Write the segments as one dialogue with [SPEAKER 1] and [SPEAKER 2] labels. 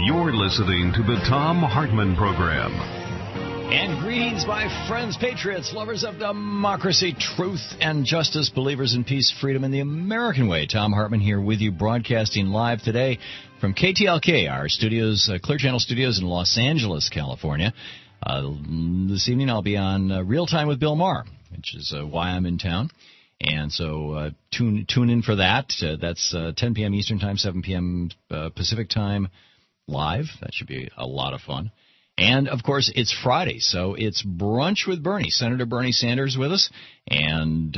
[SPEAKER 1] You're listening to the Thom Hartmann Program.
[SPEAKER 2] And greetings, my friends, patriots, lovers of democracy, truth, and justice, believers in peace, freedom, and the American way. Thom Hartmann here with you, broadcasting live today from KTLK, our studios, Clear Channel Studios in Los Angeles, California. This evening I'll be on Real Time with Bill Maher, which is why I'm in town. And so tune in for that. That's 10 p.m. Eastern Time, 7 p.m. Pacific Time, live. That should be a lot of fun. And, of course, it's Friday, so it's Brunch with Bernie. Senator Bernie Sanders with us. And,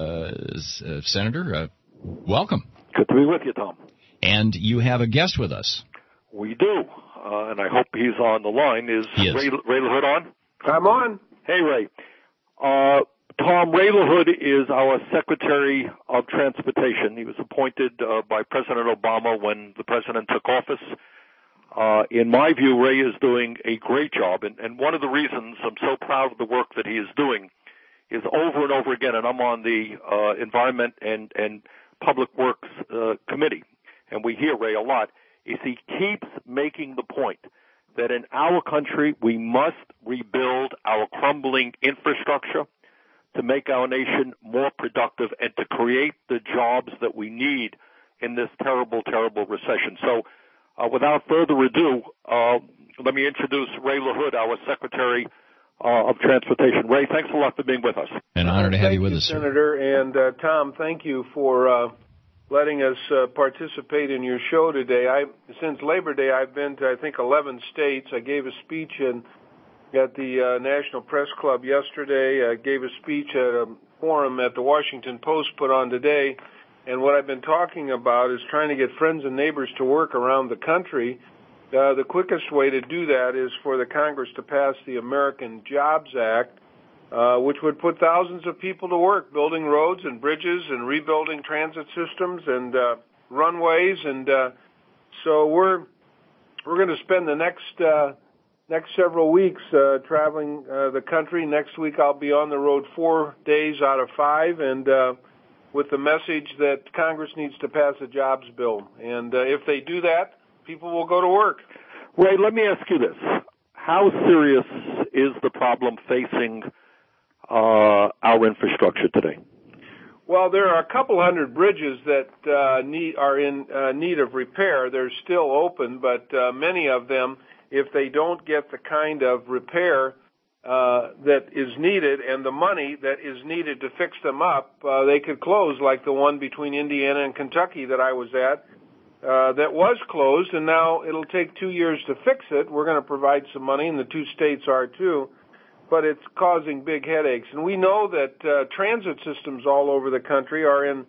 [SPEAKER 2] Senator, welcome.
[SPEAKER 3] Good to be with you, Tom.
[SPEAKER 2] And you have a guest with us.
[SPEAKER 3] We do, and I hope he's on the line. Is Ray LaHood on?
[SPEAKER 4] I'm on.
[SPEAKER 3] Hey, Ray. Tom, Ray LaHood is our Secretary of Transportation. He was appointed by President Obama when the president took office. In my view, Ray is doing a great job, and one of the reasons I'm so proud of the work that he is doing is over and over again, and I'm on the Environment and Public Works Committee, and we hear Ray a lot, is he keeps making the point that in our country we must rebuild our crumbling infrastructure to make our nation more productive and to create the jobs that we need in this terrible, terrible recession. So without further ado, let me introduce Ray LaHood, our Secretary of Transportation. Ray, thanks a lot for being with us.
[SPEAKER 2] An honor to have you with us,
[SPEAKER 4] Senator. And Tom, thank you for letting us participate in your show today. Since Labor Day, I've been to, I think, 11 states. I gave a speech at the National Press Club yesterday. I gave a speech at a forum at the Washington Post put on today. And what I've been talking about is trying to get friends and neighbors to work around the country. The quickest way to do that is for the Congress to pass the American Jobs Act, which would put thousands of people to work building roads and bridges and rebuilding transit systems and runways. And so we're going to spend the next several weeks traveling the country. Next week I'll be on the road 4 days out of 5, and with the message that Congress needs to pass a jobs bill. And if they do that, people will go to work.
[SPEAKER 3] Ray, let me ask you this. How serious is the problem facing our infrastructure today?
[SPEAKER 4] Well, there are a couple hundred bridges that are in need of repair. They're still open, but many of them, if they don't get the kind of repair that is needed and the money that is needed to fix them up, they could close, like the one between Indiana and Kentucky that I was at that was closed, and now it'll take 2 years to fix it. We're going to provide some money, and the two states are too, but it's causing big headaches. And we know that transit systems all over the country are in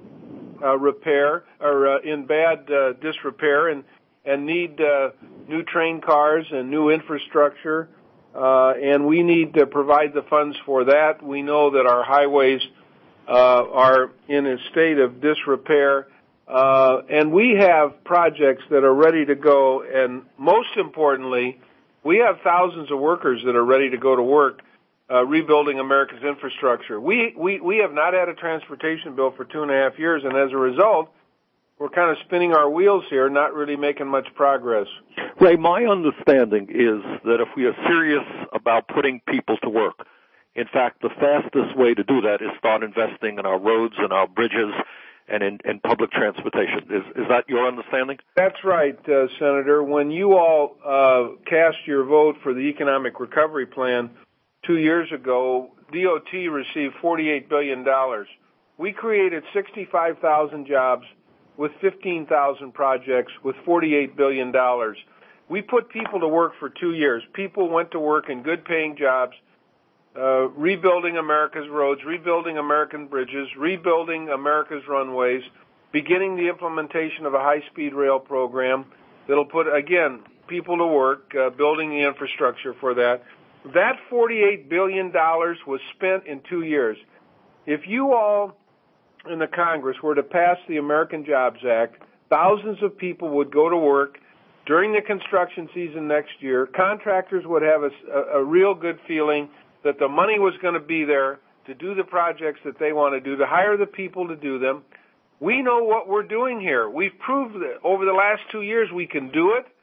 [SPEAKER 4] repair or in bad disrepair and need new train cars and new infrastructure. And we need to provide the funds for that. We know that our highways are in a state of disrepair, and we have projects that are ready to go, and most importantly, we have thousands of workers that are ready to go to work rebuilding America's infrastructure. We have not had a transportation bill for 2.5 years, and as a result, we're kind of spinning our wheels here, not really making much progress.
[SPEAKER 3] Ray, my understanding is that if we are serious about putting people to work, in fact, the fastest way to do that is start investing in our roads and our bridges and in public transportation. Is that your understanding?
[SPEAKER 4] That's right, Senator. When you all cast your vote for the Economic Recovery Plan 2 years ago, DOT received $48 billion. We created 65,000 jobs with 15,000 projects with $48 billion. We put people to work for 2 years. People went to work in good-paying jobs, rebuilding America's roads, rebuilding American bridges, rebuilding America's runways, beginning the implementation of a high-speed rail program that'll put, again, people to work, building the infrastructure for that. That $48 billion was spent in 2 years. If you all in the Congress were to pass the American Jobs Act, thousands of people would go to work during the construction season next year. Contractors would have a real good feeling that the money was going to be there to do the projects that they want to do, to hire the people to do them. We know what we're doing here. We've proved that over the last 2 years we can do it.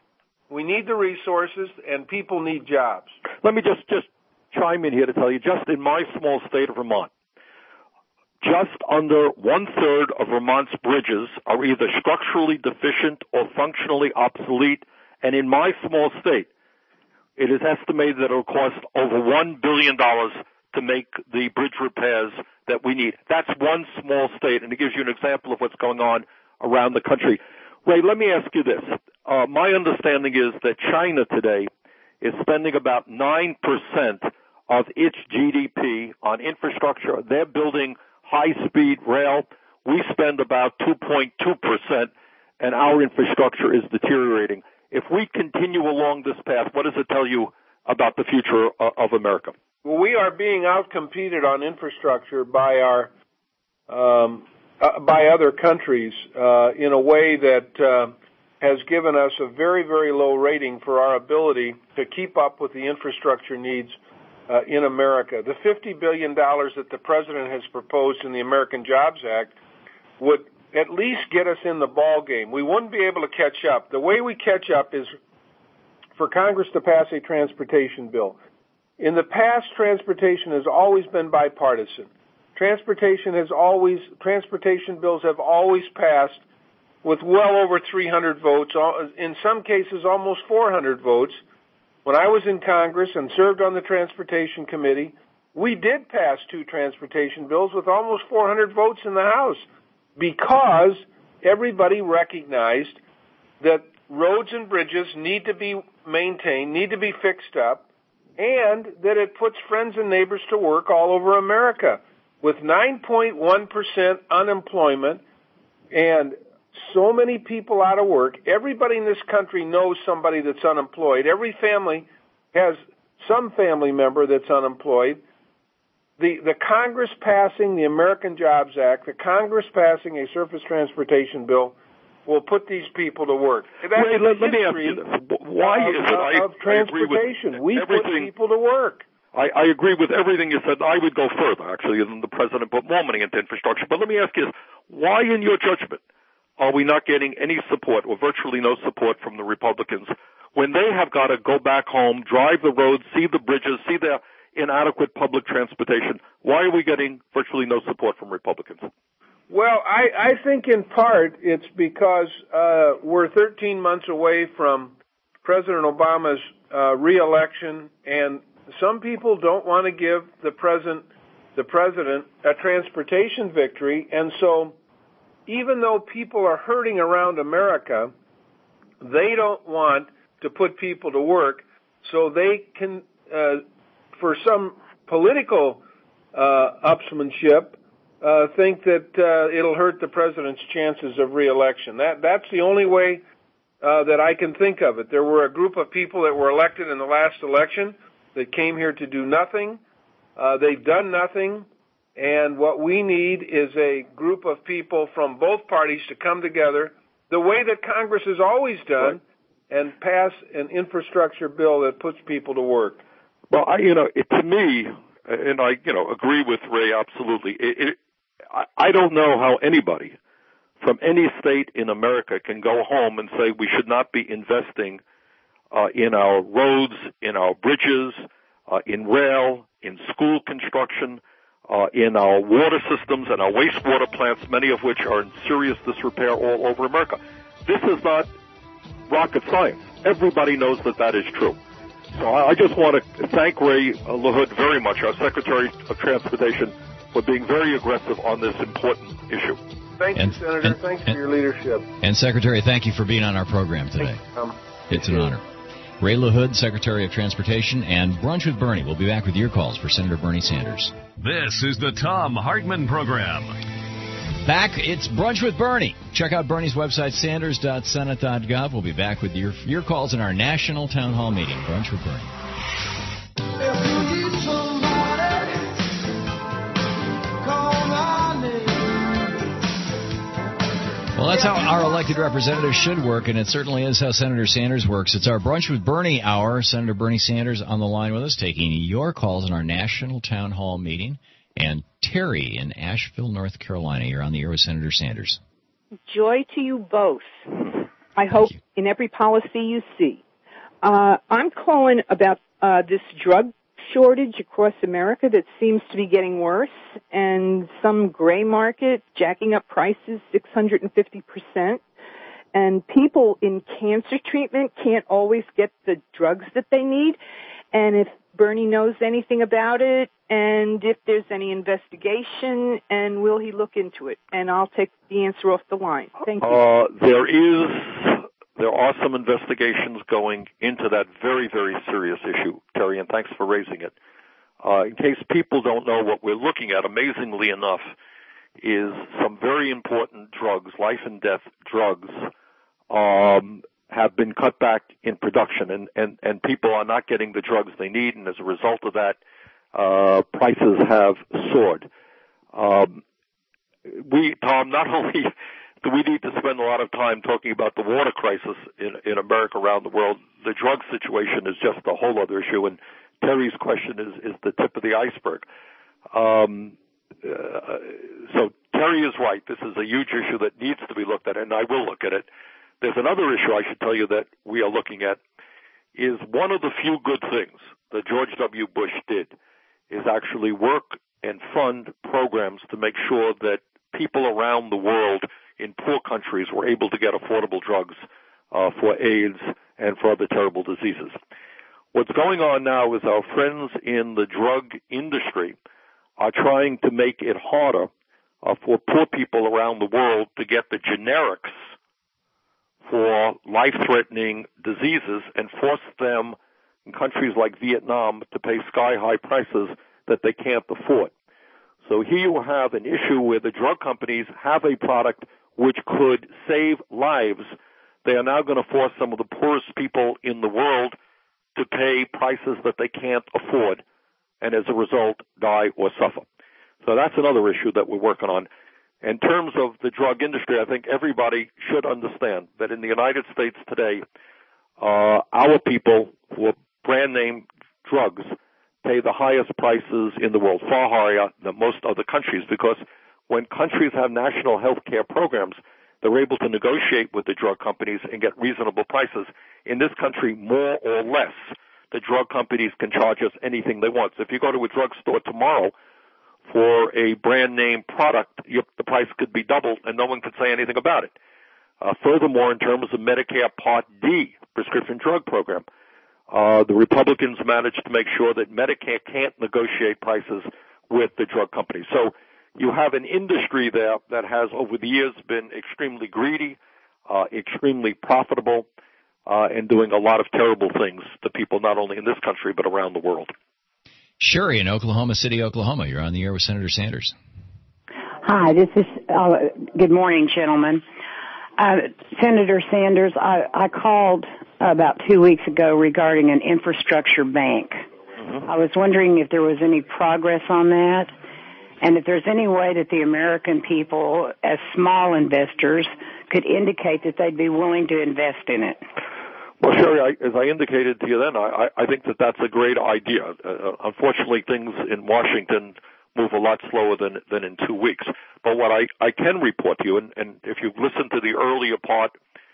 [SPEAKER 4] We need the resources, and people need jobs.
[SPEAKER 3] Let me just chime in here to tell you, just in my small state of Vermont, just under one-third of Vermont's bridges are either structurally deficient or functionally obsolete, and in my small state, it is estimated that it will cost over $1 billion to make the bridge repairs that we need. That's one small state, and it gives you an example of what's going on around the country. Ray, let me ask you this. My understanding is that China today is spending about 9% of its GDP on infrastructure. They're building high-speed rail. We spend about 2.2%, and our infrastructure is deteriorating. If we continue along this path, what does it tell you about the future of America?
[SPEAKER 4] Well, we are being outcompeted on infrastructure by by other countries in a way that has given us a very, very low rating for our ability to keep up with the infrastructure needs in America. The $50 billion that the President has proposed in the American Jobs Act would at least get us in the ball game. We wouldn't be able to catch up. The way we catch up is for Congress to pass a transportation bill. In the past, transportation has always been bipartisan. Transportation bills have always passed with well over 300 votes, in some cases almost 400 votes. When I was in Congress and served on the Transportation Committee, we did pass 2 transportation bills with almost 400 votes in the House because everybody recognized that roads and bridges need to be maintained, need to be fixed up, and that it puts friends and neighbors to work all over America. With 9.1% unemployment and so many people out of work, everybody in this country knows somebody that's unemployed. Every family has some family member that's unemployed. The Congress passing the American Jobs Act, the Congress passing a surface transportation bill will put these people to work. That's
[SPEAKER 3] let me ask you this. Why is it
[SPEAKER 4] of transportation? We put people to work.
[SPEAKER 3] I agree with everything you said. I would go further, actually, than the President put more money into infrastructure. But let me ask you this. Why, in your judgment, are we not getting any support or virtually no support from the Republicans when they have got to go back home, drive the roads, see the bridges, see their inadequate public transportation? Why are we getting virtually no support from Republicans?
[SPEAKER 4] Well, I think in part it's because we're 13 months away from President Obama's re-election, and some people don't want to give the president a transportation victory, and so even though people are hurting around America, they don't want to put people to work, so they can, for some political upsmanship, think that it'll hurt the president's chances of re-election. That's the only way that I can think of it. There were a group of people that were elected in the last election that came here to do nothing. They've done nothing, and what we need is a group of people from both parties to come together the way that Congress has always done and pass an infrastructure bill that puts people to work.
[SPEAKER 3] Well, to me, and I, agree with Ray absolutely. I don't know how anybody from any state in America can go home and say we should not be investing in our roads, in our bridges, in rail, in school construction, in our water systems and our wastewater plants, many of which are in serious disrepair all over America. This is not rocket science. Everybody knows that is true. So I just want to thank Ray LaHood very much, our Secretary of Transportation, for being very aggressive on this important issue.
[SPEAKER 4] Thank you, Senator. Thanks for your leadership.
[SPEAKER 2] And Secretary, thank you for being on our program today. It's an honor. Ray LaHood, Secretary of Transportation, and Brunch with Bernie. We'll be back with your calls for Senator Bernie Sanders.
[SPEAKER 1] This is the Thom Hartmann Program.
[SPEAKER 2] Back, it's Brunch with Bernie. Check out Bernie's website, sanders.senate.gov. We'll be back with your calls in our national town hall meeting. Brunch with Bernie. Well, that's how our elected representatives should work, and it certainly is how Senator Sanders works. It's our Brunch with Bernie hour. Senator Bernie Sanders on the line with us, taking your calls in our national town hall meeting. And Terry in Asheville, North Carolina, you're on the air with Senator Sanders.
[SPEAKER 5] Joy to you both. I hope in every policy you see. I'm calling about this drug shortage across America that seems to be getting worse, and some gray market jacking up prices 650%. And people in cancer treatment can't always get the drugs that they need. And if Bernie knows anything about it, and if there's any investigation, and will he look into it? And I'll take the answer off the line. Thank you.
[SPEAKER 3] There are some investigations going into that very, very serious issue, Terry, and thanks for raising it. In case people don't know, what we're looking at, amazingly enough, is some very important drugs, life and death drugs, have been cut back in production, and people are not getting the drugs they need, and as a result of that, prices have soared. Tom, not only do we need to spend a lot of time talking about the water crisis in America, around the world, the drug situation is just a whole other issue, and Terry's question is the tip of the iceberg. So Terry is right. This is a huge issue that needs to be looked at, and I will look at it. There's another issue I should tell you that we are looking at, is one of the few good things that George W. Bush did is actually work and fund programs to make sure that people around the world in poor countries were able to get affordable drugs for AIDS and for other terrible diseases. What's going on now is our friends in the drug industry are trying to make it harder for poor people around the world to get the generics for life-threatening diseases and force them in countries like Vietnam to pay sky-high prices that they can't afford. So here you have an issue where the drug companies have a product which could save lives. They are now going to force some of the poorest people in the world to pay prices that they can't afford, and as a result, die or suffer. So that's another issue that we're working on. In terms of the drug industry, I think everybody should understand that in the United States today, our people for brand name drugs pay the highest prices in the world, far higher than most other countries, because when countries have national health care programs, they're able to negotiate with the drug companies and get reasonable prices. In this country, more or less, the drug companies can charge us anything they want. So if you go to a drugstore tomorrow for a brand name product, the price could be doubled and no one could say anything about it. Furthermore, in terms of Medicare Part D prescription drug program, the Republicans managed to make sure that Medicare can't negotiate prices with the drug companies. So you have an industry there that has over the years been extremely greedy, extremely profitable, and doing a lot of terrible things to people not only in this country but around the world.
[SPEAKER 2] Sherry in Oklahoma City, Oklahoma. You're on the air with Senator Sanders.
[SPEAKER 6] Hi, this is, good morning, gentlemen. Senator Sanders, I called about 2 weeks ago regarding an infrastructure bank. I was wondering if there was any progress on that, and if there's any way that the American people, as small investors, could indicate that they'd be willing to invest in it.
[SPEAKER 3] Well, Sherry, as I indicated to you then, I think that that's a great idea. Unfortunately, things in Washington move a lot slower than in 2 weeks. But what I can report to you, and if you've listened to the earlier part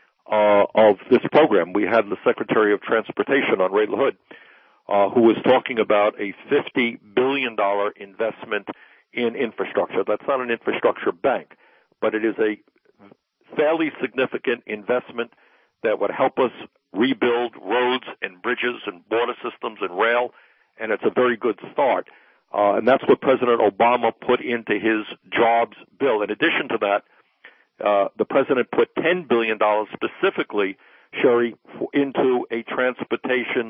[SPEAKER 3] of this program, we had the Secretary of Transportation on Ray LaHood, who was talking about a $50 billion investment in infrastructure. That's not an infrastructure bank, but it is a fairly significant investment that would help us rebuild roads and bridges and water systems and rail, and it's a very good start. And that's what President Obama put into his jobs bill. In addition to that, the president put $10 billion specifically, Sherry, into a transportation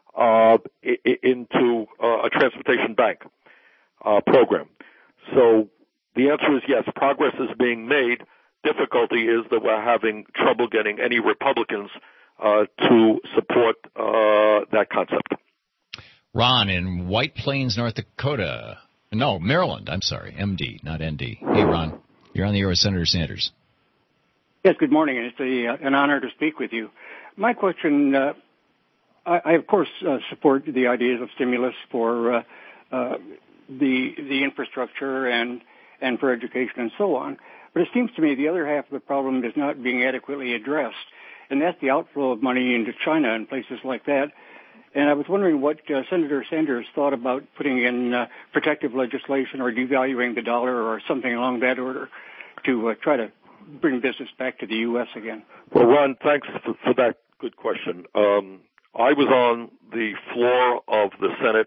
[SPEAKER 3] bank program. So the answer is yes, progress is being made. Difficulty is that we're having trouble getting any Republicans to support that concept.
[SPEAKER 2] Ron in White Plains, North Dakota. No, Maryland. I'm sorry. MD, not ND. Hey, Ron. You're on the air with Senator Sanders.
[SPEAKER 7] Yes, good morning. It's an honor to speak with you. My question, I of course support the ideas of stimulus for the infrastructure and for education and so on. But it seems to me the other half of the problem is not being adequately addressed. and that's the outflow of money into China and places like that. And I was wondering what Senator Sanders thought about putting in protective legislation or devaluing the dollar or something along that order to try to bring business back to the U.S. again.
[SPEAKER 3] Well, Ron, thanks for that good question. I was on the floor of the Senate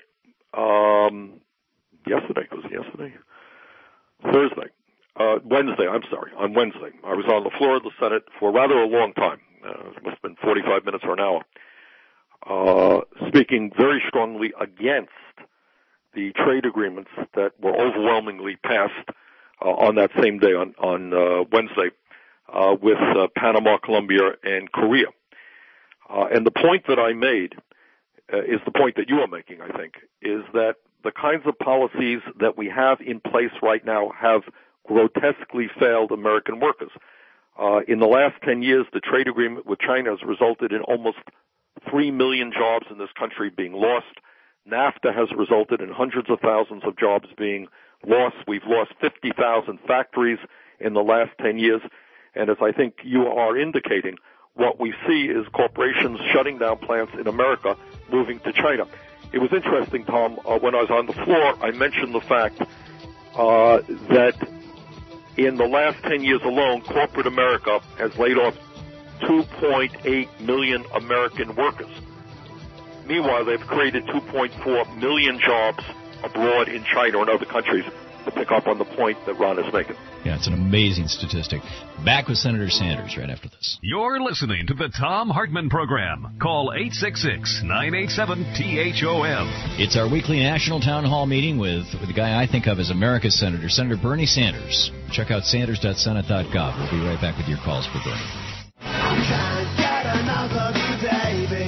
[SPEAKER 3] Wednesday, on Wednesday. I was on the floor of the Senate for rather a long time. It must have been 45 minutes or an hour, speaking very strongly against the trade agreements that were overwhelmingly passed on that same day, on Wednesday, with Panama, Colombia, and Korea. And the point that I made is the point that you are making, I think, is that the kinds of policies that we have in place right now have grotesquely failed American workers. In the last 10 years, the trade agreement with China has resulted in almost 3 million jobs in this country being lost. NAFTA has resulted in hundreds of thousands of jobs being lost. We've lost 50,000 factories in the last 10 years. And as I think you are indicating, what we see is corporations shutting down plants in America, moving to China. It was interesting, Tom, when I was on the floor, I mentioned the fact that in the last 10 years alone, corporate America has laid off 2.8 million American workers. Meanwhile, they've created 2.4 million jobs abroad in China or in other countries, to pick up on the point that Ron is making.
[SPEAKER 2] Yeah, it's an amazing statistic. Back with Senator Sanders right after this.
[SPEAKER 1] You're listening to the Thom Hartmann Program. Call 866-987-THOM.
[SPEAKER 2] It's our weekly National Town Hall meeting with the guy I think of as America's Senator, Senator Bernie Sanders. Check out sanders.senate.gov. We'll be right back with your calls for Bernie.
[SPEAKER 8] I can't get enough of you, baby.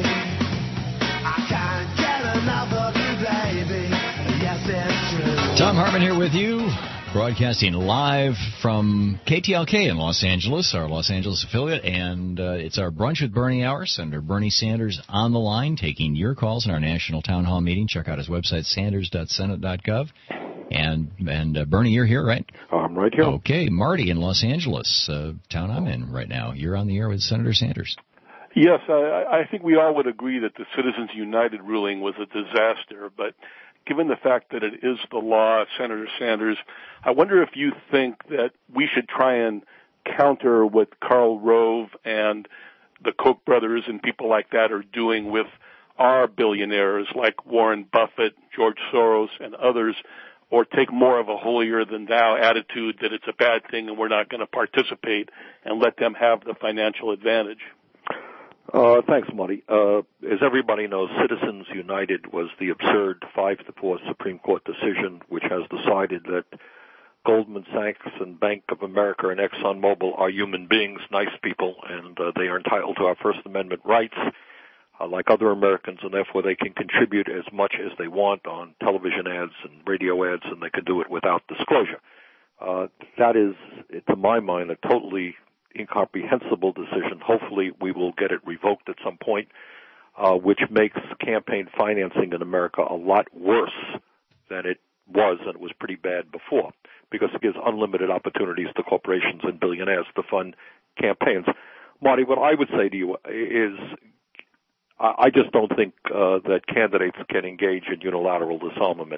[SPEAKER 8] I can't get enough of you, baby. Yes, it's true.
[SPEAKER 2] Thom Hartmann here with you, broadcasting live from KTLK in Los Angeles, our Los Angeles affiliate, and it's our Brunch with Bernie hour. Senator Bernie Sanders on the line, taking your calls in our National Town Hall meeting. Check out his website, sanders.senate.gov. And Bernie, you're here, right?
[SPEAKER 3] I'm right here.
[SPEAKER 2] Okay, Marty in Los Angeles, town I'm in right now. You're on the air with Senator Sanders.
[SPEAKER 9] Yes, I think we all would agree that the Citizens United ruling was a disaster, but given the fact that it is the law, Senator Sanders, I wonder if you think that we should try and counter what Karl Rove and the Koch brothers and people like that are doing with our billionaires like Warren Buffett, George Soros, and others, or take more of a holier-than-thou attitude that it's a bad thing and we're not going to participate and let them have the financial advantage.
[SPEAKER 3] Thanks, Marty. As everybody knows, Citizens United was the absurd 5-4 Supreme Court decision which has decided that Goldman Sachs and Bank of America and ExxonMobil are human beings, nice people, and they are entitled to our First Amendment rights like other Americans, and therefore they can contribute as much as they want on television ads and radio ads, and they can do it without disclosure. That is, to my mind, a totally incomprehensible decision. Hopefully we will get it revoked at some point, which makes campaign financing in America a lot worse than it was, and it was pretty bad before, because it gives unlimited opportunities to corporations and billionaires to fund campaigns. Marty, what I would say to you is I just don't think that candidates can engage in unilateral disarmament.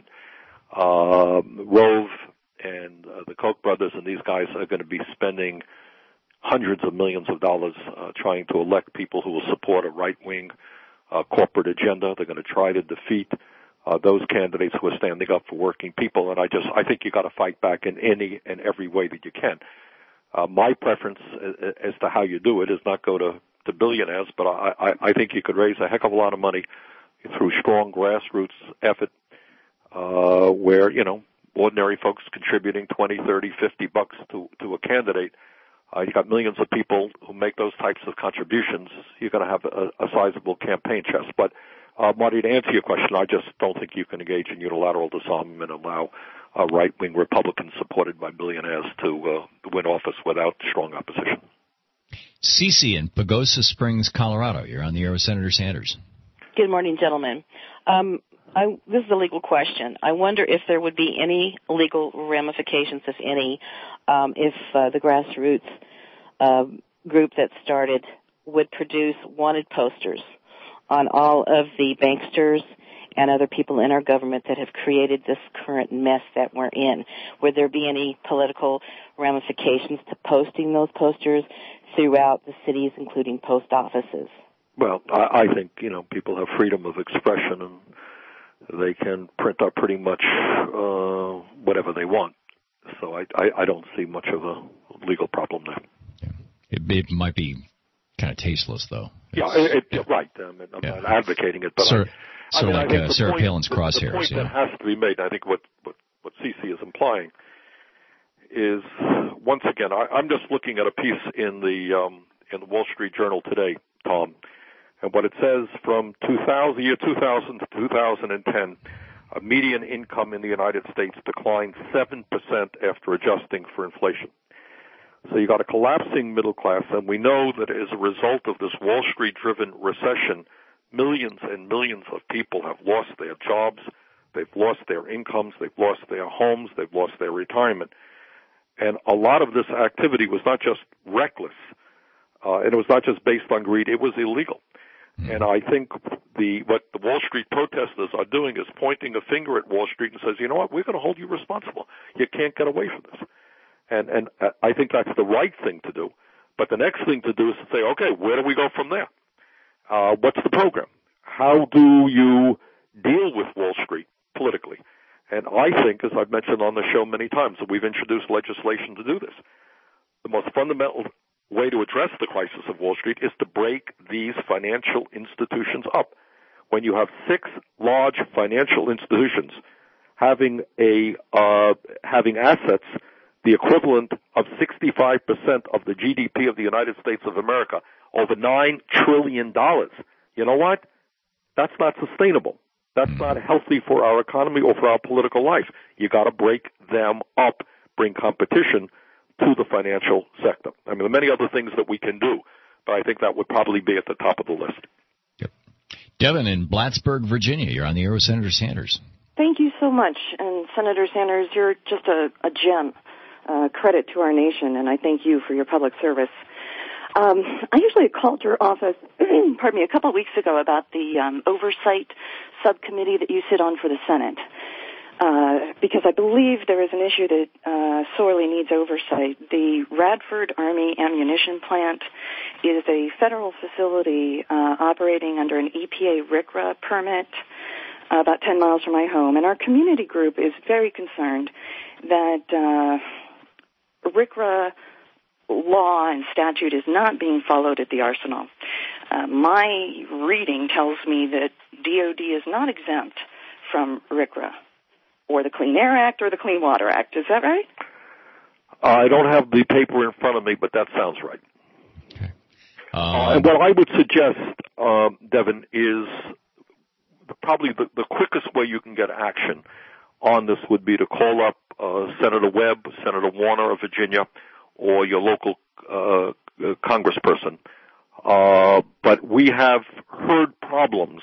[SPEAKER 3] Rove and the Koch brothers and these guys are going to be spending hundreds of millions of dollars trying to elect people who will support a right-wing corporate agenda. They're going to try to defeat those candidates who are standing up for working people, and I think you got to fight back in any and every way that you can. My preference as to how you do it is not go to billionaires, but I think you could raise a heck of a lot of money through strong grassroots effort, where, ordinary folks contributing $20, $30, $50 to a candidate. You got millions of people who make those types of contributions. You're going to have a sizable campaign chest. But, Marty, to answer your question, I just don't think you can engage in unilateral disarmament and allow right-wing Republicans supported by billionaires to win office without strong opposition.
[SPEAKER 2] Cece in Pagosa Springs, Colorado. You're on the air with Senator Sanders.
[SPEAKER 10] Good morning, gentlemen. This is a legal question. I wonder if there would be any legal ramifications, if any, if the grassroots group that started would produce wanted posters on all of the banksters and other people in our government that have created this current mess that we're in. Would there be any political ramifications to posting those posters throughout the cities, including post offices?
[SPEAKER 3] Well, I think, people have freedom of expression and they can print up pretty much whatever they want. So I don't see much of a legal problem there.
[SPEAKER 2] Yeah. It might be kind of tasteless, though.
[SPEAKER 3] Right. I'm not advocating it, but
[SPEAKER 2] like Sarah Palin's crosshairs.
[SPEAKER 3] The point that has to be made, I think what Cece is implying, is once again, I'm just looking at a piece in the Wall Street Journal today, Tom, and what it says from year 2000 to 2010, a median income in the United States declined 7% after adjusting for inflation. So you got a collapsing middle class, and we know that as a result of this Wall Street-driven recession, millions and millions of people have lost their jobs, they've lost their incomes, they've lost their homes, they've lost their retirement. And a lot of this activity was not just reckless, and it was not just based on greed, it was illegal. And I think what the Wall Street protesters are doing is pointing a finger at Wall Street and says, you know what, we're going to hold you responsible. You can't get away from this. And I think that's the right thing to do. But the next thing to do is to say, okay, where do we go from there? What's the program? How do you deal with Wall Street politically? And I think, as I've mentioned on the show many times, that we've introduced legislation to do this. The most fundamental way to address the crisis of Wall Street is to break these financial institutions up. When you have 6 large financial institutions having assets the equivalent of 65% of the GDP of the United States of America, over $9 trillion, you know what? That's not sustainable. That's not healthy for our economy or for our political life. You got to break them up, bring competition to the financial sector. I mean, there are many other things that we can do, but I think that would probably be at the top of the list.
[SPEAKER 2] Yep. Devin in Plattsburgh, Virginia, you're on the air with Senator Sanders.
[SPEAKER 11] Thank you so much. And Senator Sanders, you're just a gem. Credit to our nation, and I thank you for your public service. I usually called your office, a couple of weeks ago about the oversight subcommittee that you sit on for the Senate, because I believe there is an issue that sorely needs oversight. The Radford Army Ammunition Plant is a federal facility operating under an EPA RCRA permit about 10 miles from my home, and our community group is very concerned that RCRA law and statute is not being followed at the arsenal. My reading tells me that DOD is not exempt from RCRA or the Clean Air Act or the Clean Water Act. Is that right?
[SPEAKER 3] I don't have the paper in front of me, but that sounds right.
[SPEAKER 2] Okay.
[SPEAKER 3] And what I would suggest, Devin, is probably the quickest way you can get action on this would be to call up Senator Webb, Senator Warner of Virginia, or your local congressperson. But we have heard problems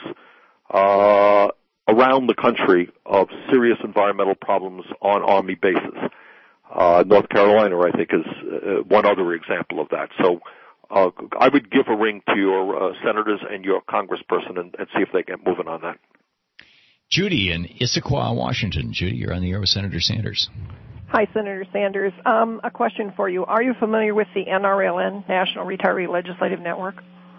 [SPEAKER 3] around the country of serious environmental problems on Army bases. North Carolina, I think, is one other example of that. So I would give a ring to your senators and your congressperson and see if they get moving on that.
[SPEAKER 2] Judy in Issaquah, Washington. Judy, you're on the air with Senator Sanders.
[SPEAKER 12] Hi, Senator Sanders. A question for you. Are you familiar with the NRLN, National Retiree Legislative Network?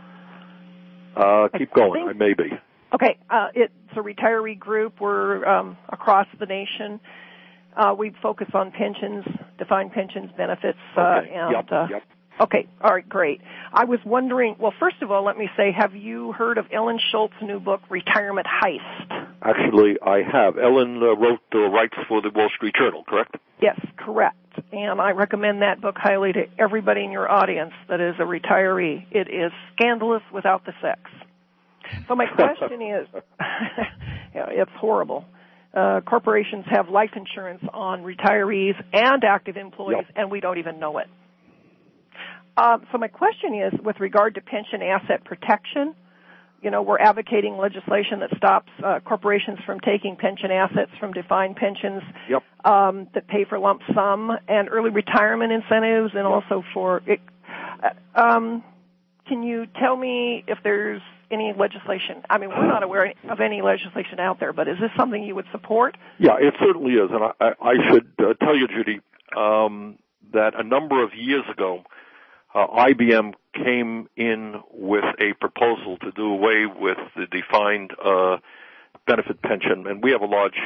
[SPEAKER 3] Keep going. I may be.
[SPEAKER 12] Okay. It's a retiree group. We're across the nation. We focus on pensions, defined pensions, benefits,
[SPEAKER 3] Yep.
[SPEAKER 12] Okay. All right. Great. I was wondering, well, first of all, let me say, have you heard of Ellen Schultz's new book, Retirement Heist?
[SPEAKER 3] Actually, I have. Ellen wrote the rights for the Wall Street Journal, correct?
[SPEAKER 12] Yes, correct. And I recommend that book highly to everybody in your audience that is a retiree. It is scandalous without the sex. So my question is, it's horrible. Corporations have life insurance on retirees and active employees, and we don't even know it. So my question is, with regard to pension asset protection, we're advocating legislation that stops corporations from taking pension assets from defined pensions that pay for lump sum and early retirement incentives, and also for can you tell me if there's any legislation? I mean, we're not aware of any legislation out there, but is this something you would support?
[SPEAKER 3] Yeah, it certainly is. And I should tell you, Judy, that a number of years ago, IBM came in with a proposal to do away with the defined benefit pension. And we have a large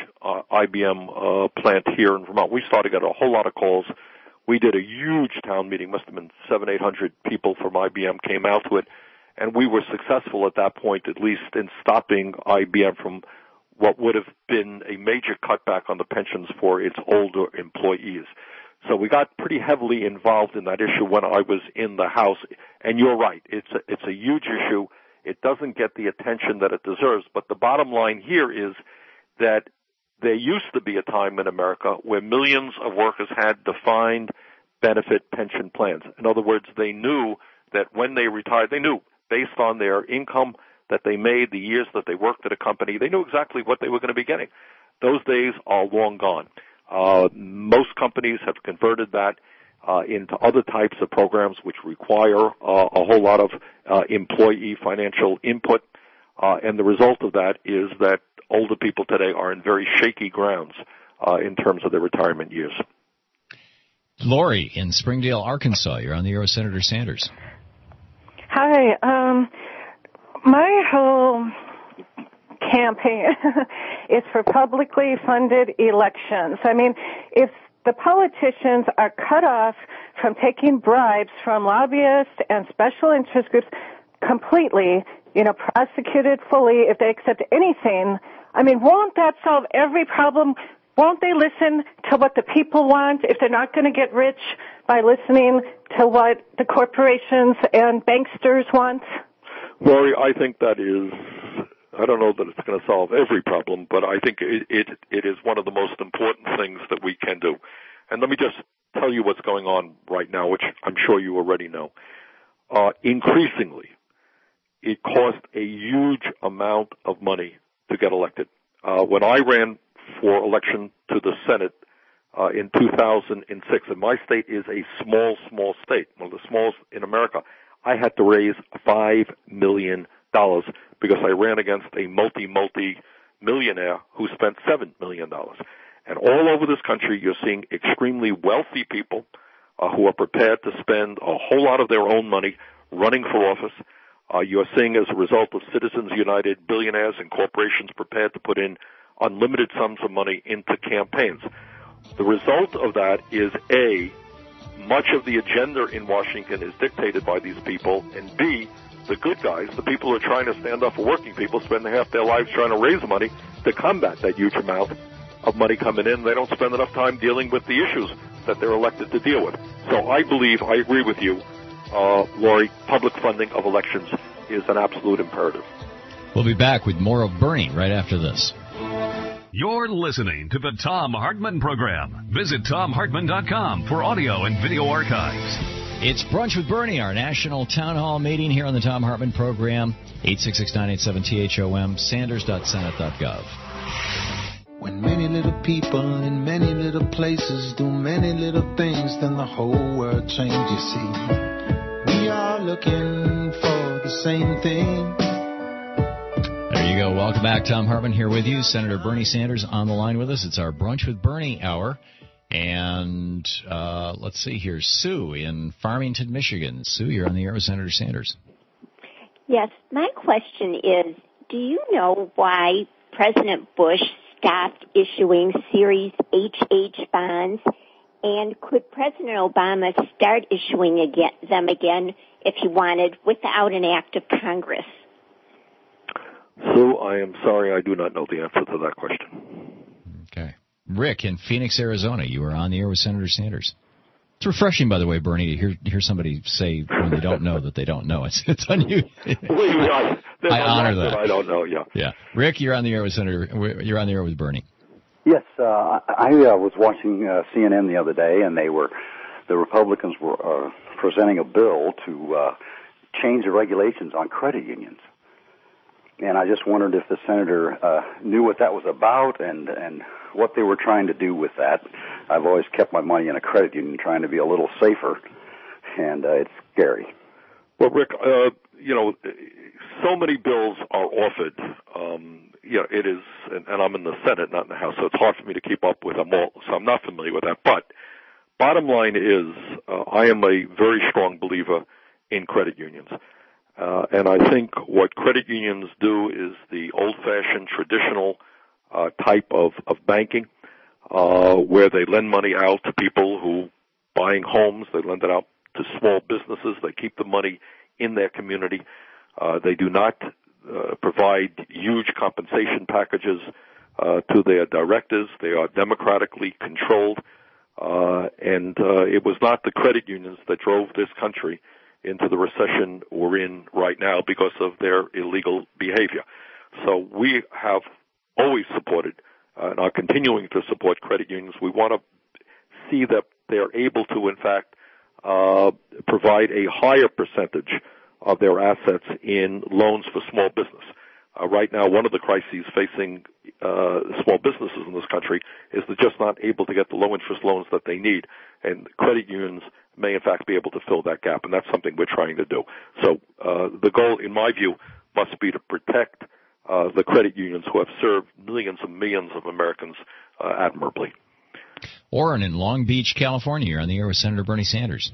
[SPEAKER 3] IBM plant here in Vermont. We started to get a whole lot of calls. We did a huge town meeting, must have been 700-800 people from IBM came out to it, and we were successful at that point, at least in stopping IBM from what would have been a major cutback on the pensions for its older employees. So we got pretty heavily involved in that issue when I was in the House, and you're right, it's a huge issue. It doesn't get the attention that it deserves, but the bottom line here is that there used to be a time in America where millions of workers had defined benefit pension plans. In other words, they knew that when they retired, they knew based on their income that they made, the years that they worked at a company, they knew exactly what they were going to be getting. Those days are long gone. Most companies have converted that into other types of programs which require a whole lot of employee financial input, and the result of that is that older people today are in very shaky grounds in terms of their retirement years.
[SPEAKER 2] Lori in Springdale, Arkansas. You're on the air with Senator Sanders.
[SPEAKER 12] Hi. My whole campaign is for publicly funded elections. I mean, if the politicians are cut off from taking bribes from lobbyists and special interest groups completely, prosecuted fully, if they accept anything, I mean, won't that solve every problem? Won't they listen to what the people want if they're not going to get rich by listening to what the corporations and banksters want?
[SPEAKER 3] Lori, I think that is, I don't know that it's going to solve every problem, but I think it is one of the most important things that we can do. And let me just tell you what's going on right now, which I'm sure you already know. Increasingly, it cost a huge amount of money to get elected. When I ran for election to the Senate in 2006, and my state is a small state, one of the smallest in America, I had to raise $5 million because I ran against a multi-millionaire who spent $7 million. And all over this country, you're seeing extremely wealthy people who are prepared to spend a whole lot of their own money running for office. You're seeing, as a result of Citizens United, billionaires and corporations prepared to put in unlimited sums of money into campaigns. The result of that is, A, much of the agenda in Washington is dictated by these people, and B, the good guys, the people who are trying to stand up for working people, spend half their lives trying to raise money to combat that huge amount of money coming in. They don't spend enough time dealing with the issues that they're elected to deal with. So I agree with you, Lori, public funding of elections is an absolute imperative.
[SPEAKER 2] We'll be back with more of Bernie right after this.
[SPEAKER 1] You're listening to the Thom Hartmann Program. Visit ThomHartmann.com for audio and video archives.
[SPEAKER 2] It's Brunch with Bernie, our national town hall meeting here on the Thom Hartmann Program. 866-987-THOM, sanders.senate.gov.
[SPEAKER 8] When many little people in many little places do many little things, then the whole world changes, you see. We are looking for the same thing.
[SPEAKER 2] There you go. Welcome back. Thom Hartmann here with you. Senator Bernie Sanders on the line with us. It's our Brunch with Bernie hour. And let's see here. Sue in Farmington, Michigan. Sue, you're on the air with Senator Sanders.
[SPEAKER 13] Yes. My question is, do you know why President Bush stopped issuing Series HH bonds? And could President Obama start issuing them again if he wanted without an act of Congress?
[SPEAKER 3] Sue, I am sorry, I do not know the answer to that question.
[SPEAKER 2] Okay. Rick in Phoenix, Arizona, you are on the air with Senator Sanders. It's refreshing, by the way, Bernie, to hear somebody say when they don't know that they don't know. It's unusual. I honor that.
[SPEAKER 3] I don't know, yeah.
[SPEAKER 2] Yeah. Rick, you're on the air with you're on the air with Bernie.
[SPEAKER 14] Yes, I was watching CNN the other day, and the Republicans were presenting a bill to change the regulations on credit unions. And I just wondered if the senator knew what that was about and what they were trying to do with that. I've always kept my money in a credit union, trying to be a little safer, and it's scary.
[SPEAKER 3] Well, Rick, so many bills are offered. It is, and I'm in the Senate, not in the House, so it's hard for me to keep up with them all, so I'm not familiar with that. But bottom line is, I am a very strong believer in credit unions. And I think what credit unions do is the old-fashioned, traditional type of banking, where they lend money out to people who buying homes. They lend it out to small businesses. They keep the money in their community. They do not provide huge compensation packages to their directors. They are democratically controlled. And it was not the credit unions that drove this country into the recession we're in right now because of their illegal behavior. So we have always supported and are continuing to support credit unions. We want to see that they're able to, in fact, provide a higher percentage of their assets in loans for small business. Right now, one of the crises facing small businesses in this country is they're just not able to get the low-interest loans that they need, and credit unions may, in fact, be able to fill that gap, and that's something we're trying to do. So the goal, in my view, must be to protect the credit unions who have served millions and millions of Americans admirably.
[SPEAKER 2] Orrin in Long Beach, California. You're on the air with Senator Bernie Sanders.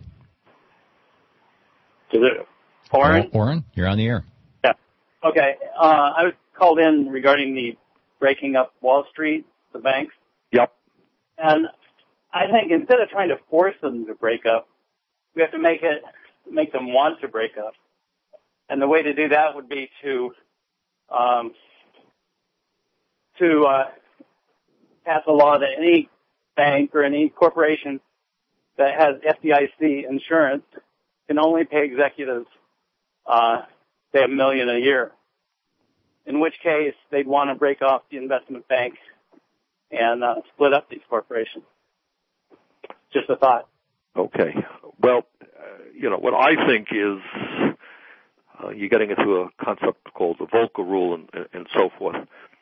[SPEAKER 15] Is it Orrin?
[SPEAKER 2] Orrin, you're on the air.
[SPEAKER 15] Yeah. Okay. I was called in regarding the breaking up Wall Street, the banks.
[SPEAKER 3] Yep.
[SPEAKER 15] And I think instead of trying to force them to break up, we have to make them want to break up. And the way to do that would be to pass a law that any bank or any corporation that has FDIC insurance can only pay executives, say, $1 million a year. In which case, they'd want to break off the investment bank and split up these corporations. Just a thought.
[SPEAKER 3] Okay. Well, what I think is you're getting into a concept called the Volcker Rule and so forth.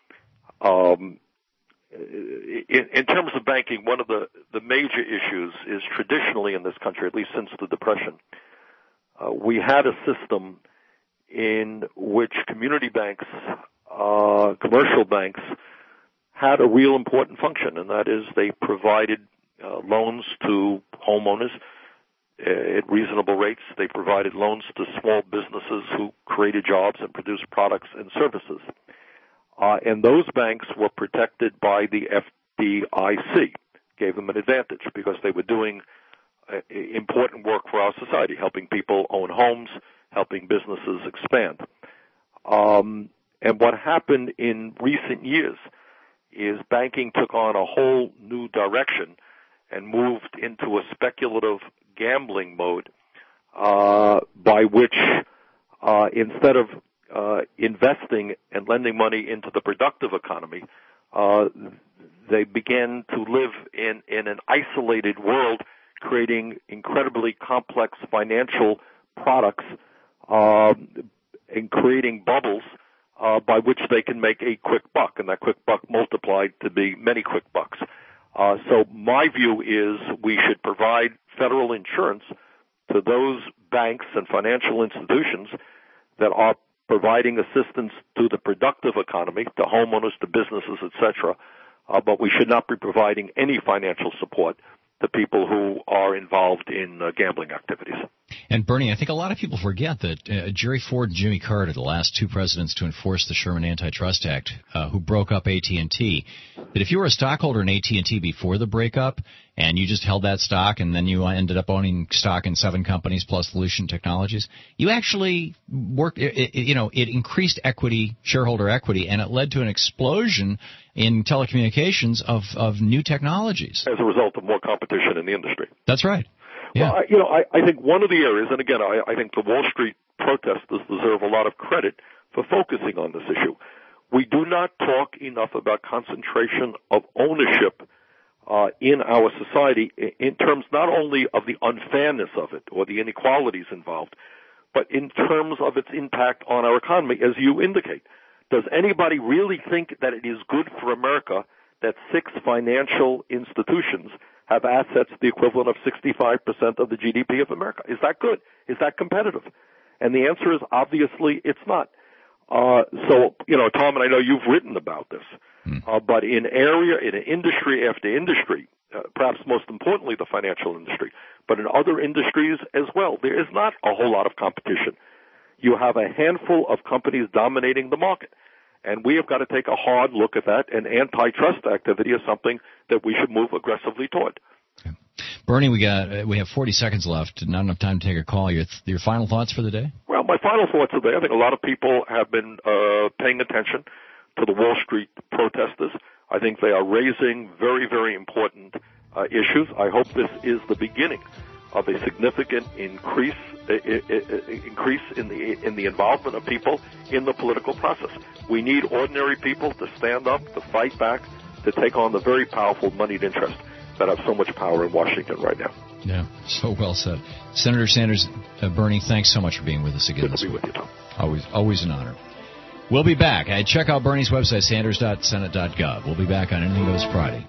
[SPEAKER 3] In terms of banking, one of the major issues is traditionally in this country, at least since the Depression, we had a system in which community banks, commercial banks, had a real important function, and that is they provided loans to homeowners at reasonable rates. They provided loans to small businesses who created jobs and produced products and services. And those banks were protected by the FDIC, gave them an advantage because they were doing important work for our society, helping people own homes, helping businesses expand. And what happened in recent years is banking took on a whole new direction and moved into a speculative gambling mode by which instead of investing and lending money into the productive economy, they began to live in an isolated world, creating incredibly complex financial products and creating bubbles by which they can make a quick buck, and that quick buck multiplied to be many quick bucks. So my view is we should provide federal insurance to those banks and financial institutions that are providing assistance to the productive economy, to homeowners, to businesses, etc. But we should not be providing any financial support to people who are involved in gambling activities.
[SPEAKER 2] And Bernie, I think a lot of people forget that Jerry Ford and Jimmy Carter, the last two presidents to enforce the Sherman Antitrust Act, who broke up AT&T, that if you were a stockholder in AT&T before the breakup and you just held that stock and then you ended up owning stock in 7 companies plus Volution Technologies, you actually worked, it increased equity, shareholder equity, and it led to an explosion in telecommunications of new technologies.
[SPEAKER 3] As a result of more competition in the industry.
[SPEAKER 2] That's right. Yeah.
[SPEAKER 3] Well, I think one of the areas, and again, I think the Wall Street protesters deserve a lot of credit for focusing on this issue. We do not talk enough about concentration of ownership in our society in terms not only of the unfairness of it or the inequalities involved, but in terms of its impact on our economy, as you indicate. Does anybody really think that it is good for America that 6 financial institutions have assets the equivalent of 65% of the GDP of America? Is that good? Is that competitive? And the answer is obviously it's not. So, Tom, and I know you've written about this, but in industry after industry, perhaps most importantly the financial industry, but in other industries as well, there is not a whole lot of competition. You have a handful of companies dominating the market. And we have got to take a hard look at that, and antitrust activity is something that we should move aggressively toward.
[SPEAKER 2] Okay. Bernie, we have 40 seconds left, not enough time to take a call. Your final thoughts for the day?
[SPEAKER 3] Well, my final thoughts today, I think a lot of people have been paying attention to the Wall Street protesters. I think they are raising very, very important issues. I hope this is the beginning of a significant increase in the involvement of people in the political process. We need ordinary people to stand up, to fight back, to take on the very powerful moneyed interests that have so much power in Washington right now.
[SPEAKER 2] Yeah, so well said. Senator Sanders, Bernie, thanks so much for being with us again this week.
[SPEAKER 3] Good to be with you, Tom.
[SPEAKER 2] Always an honor. We'll be back. Check out Bernie's website, sanders.senate.gov. We'll be back on Anything Goes Friday.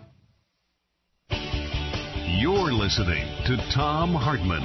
[SPEAKER 1] You're listening to Thom Hartmann.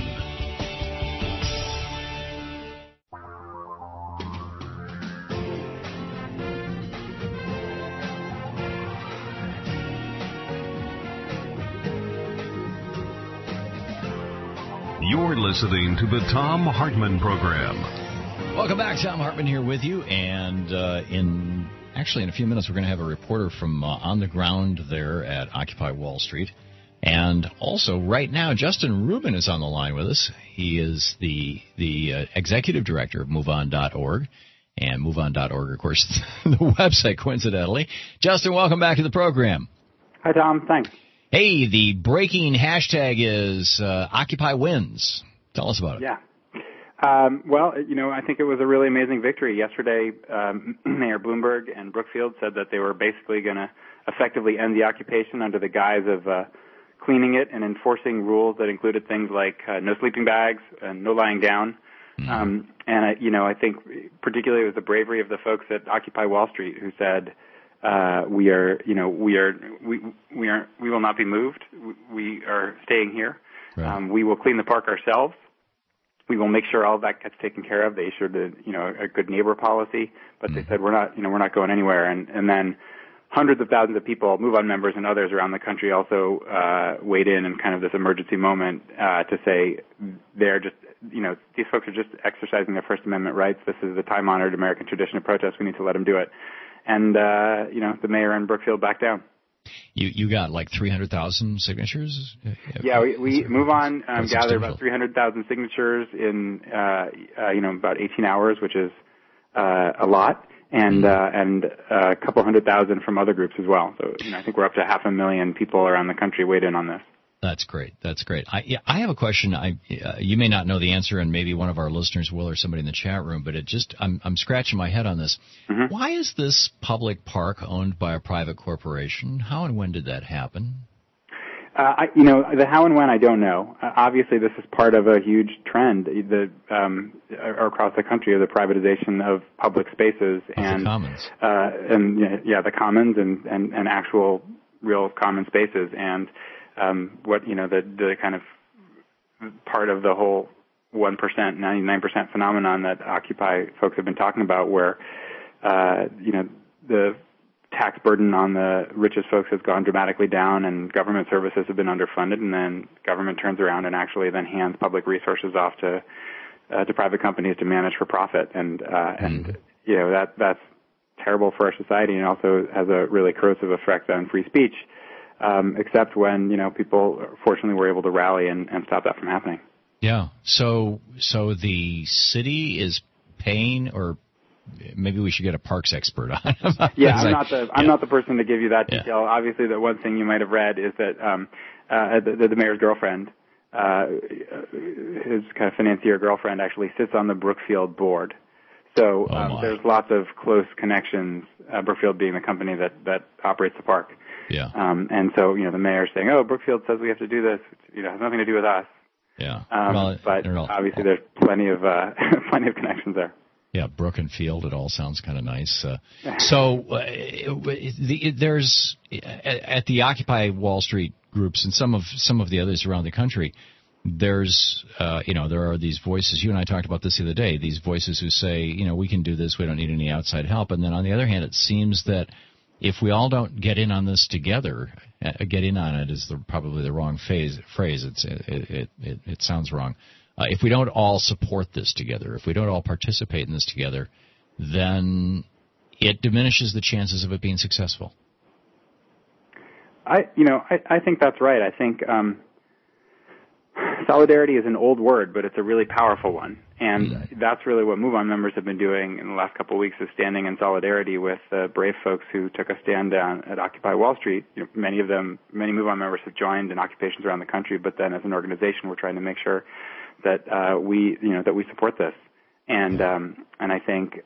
[SPEAKER 1] You're listening to the Thom Hartmann Program.
[SPEAKER 2] Welcome back. Thom Hartmann here with you. And in a few minutes, we're going to have a reporter from on the ground there at Occupy Wall Street. And also, right now, Justin Rubin is on the line with us. He is the executive director of MoveOn.org. And MoveOn.org, of course, the website, coincidentally. Justin, welcome back to the program.
[SPEAKER 16] Hi, Tom. Thanks.
[SPEAKER 2] Hey, the breaking hashtag is Occupy Wins. Tell us about it.
[SPEAKER 16] Yeah. Well, I think it was a really amazing victory. Yesterday, Mayor Bloomberg and Brookfield said that they were basically going to effectively end the occupation under the guise of cleaning it and enforcing rules that included things like no sleeping bags and no lying down. I think particularly it was the bravery of the folks at Occupy Wall Street who said, we will not be moved. We are staying here. Right. We will clean the park ourselves. We will make sure all of that gets taken care of. They issued a good neighbor policy, but they said we're not going anywhere. And then hundreds of thousands of people, MoveOn members and others around the country also weighed in kind of this emergency moment to say they're just, these folks are just exercising their First Amendment rights. This is the time-honored American tradition of protest. We need to let them do it. And, the mayor and Brookfield backed down.
[SPEAKER 2] You got like 300,000 signatures?
[SPEAKER 16] Yeah, we MoveOn gathered about 300,000 signatures in, about 18 hours, which is a lot. And a couple 100,000 from other groups as well. So, I think we're up to 500,000 people around the country weighed in on this.
[SPEAKER 2] That's great. I have a question. You may not know the answer, and maybe one of our listeners will, or somebody in the chat room. But I'm scratching my head on this. Mm-hmm. Why is this public park owned by a private corporation? How and when did that happen?
[SPEAKER 16] The how and when I don't know. Obviously, this is part of a huge trend across the country of the privatization of public spaces
[SPEAKER 2] and the commons.
[SPEAKER 16] The commons and actual real common spaces and. The kind of part of the whole 1%, 99% phenomenon that Occupy folks have been talking about where, the tax burden on the richest folks has gone dramatically down and government services have been underfunded and then government turns around and actually then hands public resources off to private companies to manage for profit. That's terrible for our society and also has a really corrosive effect on free speech. Except when, people fortunately were able to rally and stop that from happening.
[SPEAKER 2] Yeah. So the city is paying, or maybe we should get a parks expert on.
[SPEAKER 16] Yeah, I'm not the person to give you that detail. Yeah. Obviously, the one thing you might have read is that the mayor's girlfriend, his kind of financier girlfriend, actually sits on the Brookfield board. So there's lots of close connections. Brookfield being the company that operates the park.
[SPEAKER 2] Yeah.
[SPEAKER 16] And so, the mayor's saying, Brookfield says we have to do this. It has nothing to do with us.
[SPEAKER 2] Yeah.
[SPEAKER 16] But obviously there's plenty of connections there.
[SPEAKER 2] Yeah, Brook and Field, it all sounds kind of nice. So there's, at the Occupy Wall Street groups and some of the others around the country, there's, there are these voices. You and I talked about this the other day. These voices who say, we can do this. We don't need any outside help. And then on the other hand, it seems that if we all don't get in on this together, get in on it is probably the wrong phrase. It sounds wrong. If we don't all support this together, if we don't all participate in this together, then it diminishes the chances of it being successful.
[SPEAKER 16] I think that's right. I think solidarity is an old word, but it's a really powerful one. And that's really what MoveOn members have been doing in the last couple of weeks, is standing in solidarity with the brave folks who took a stand down at Occupy Wall Street. Many MoveOn members have joined in occupations around the country, but then as an organization, we're trying to make sure that we support this. And I think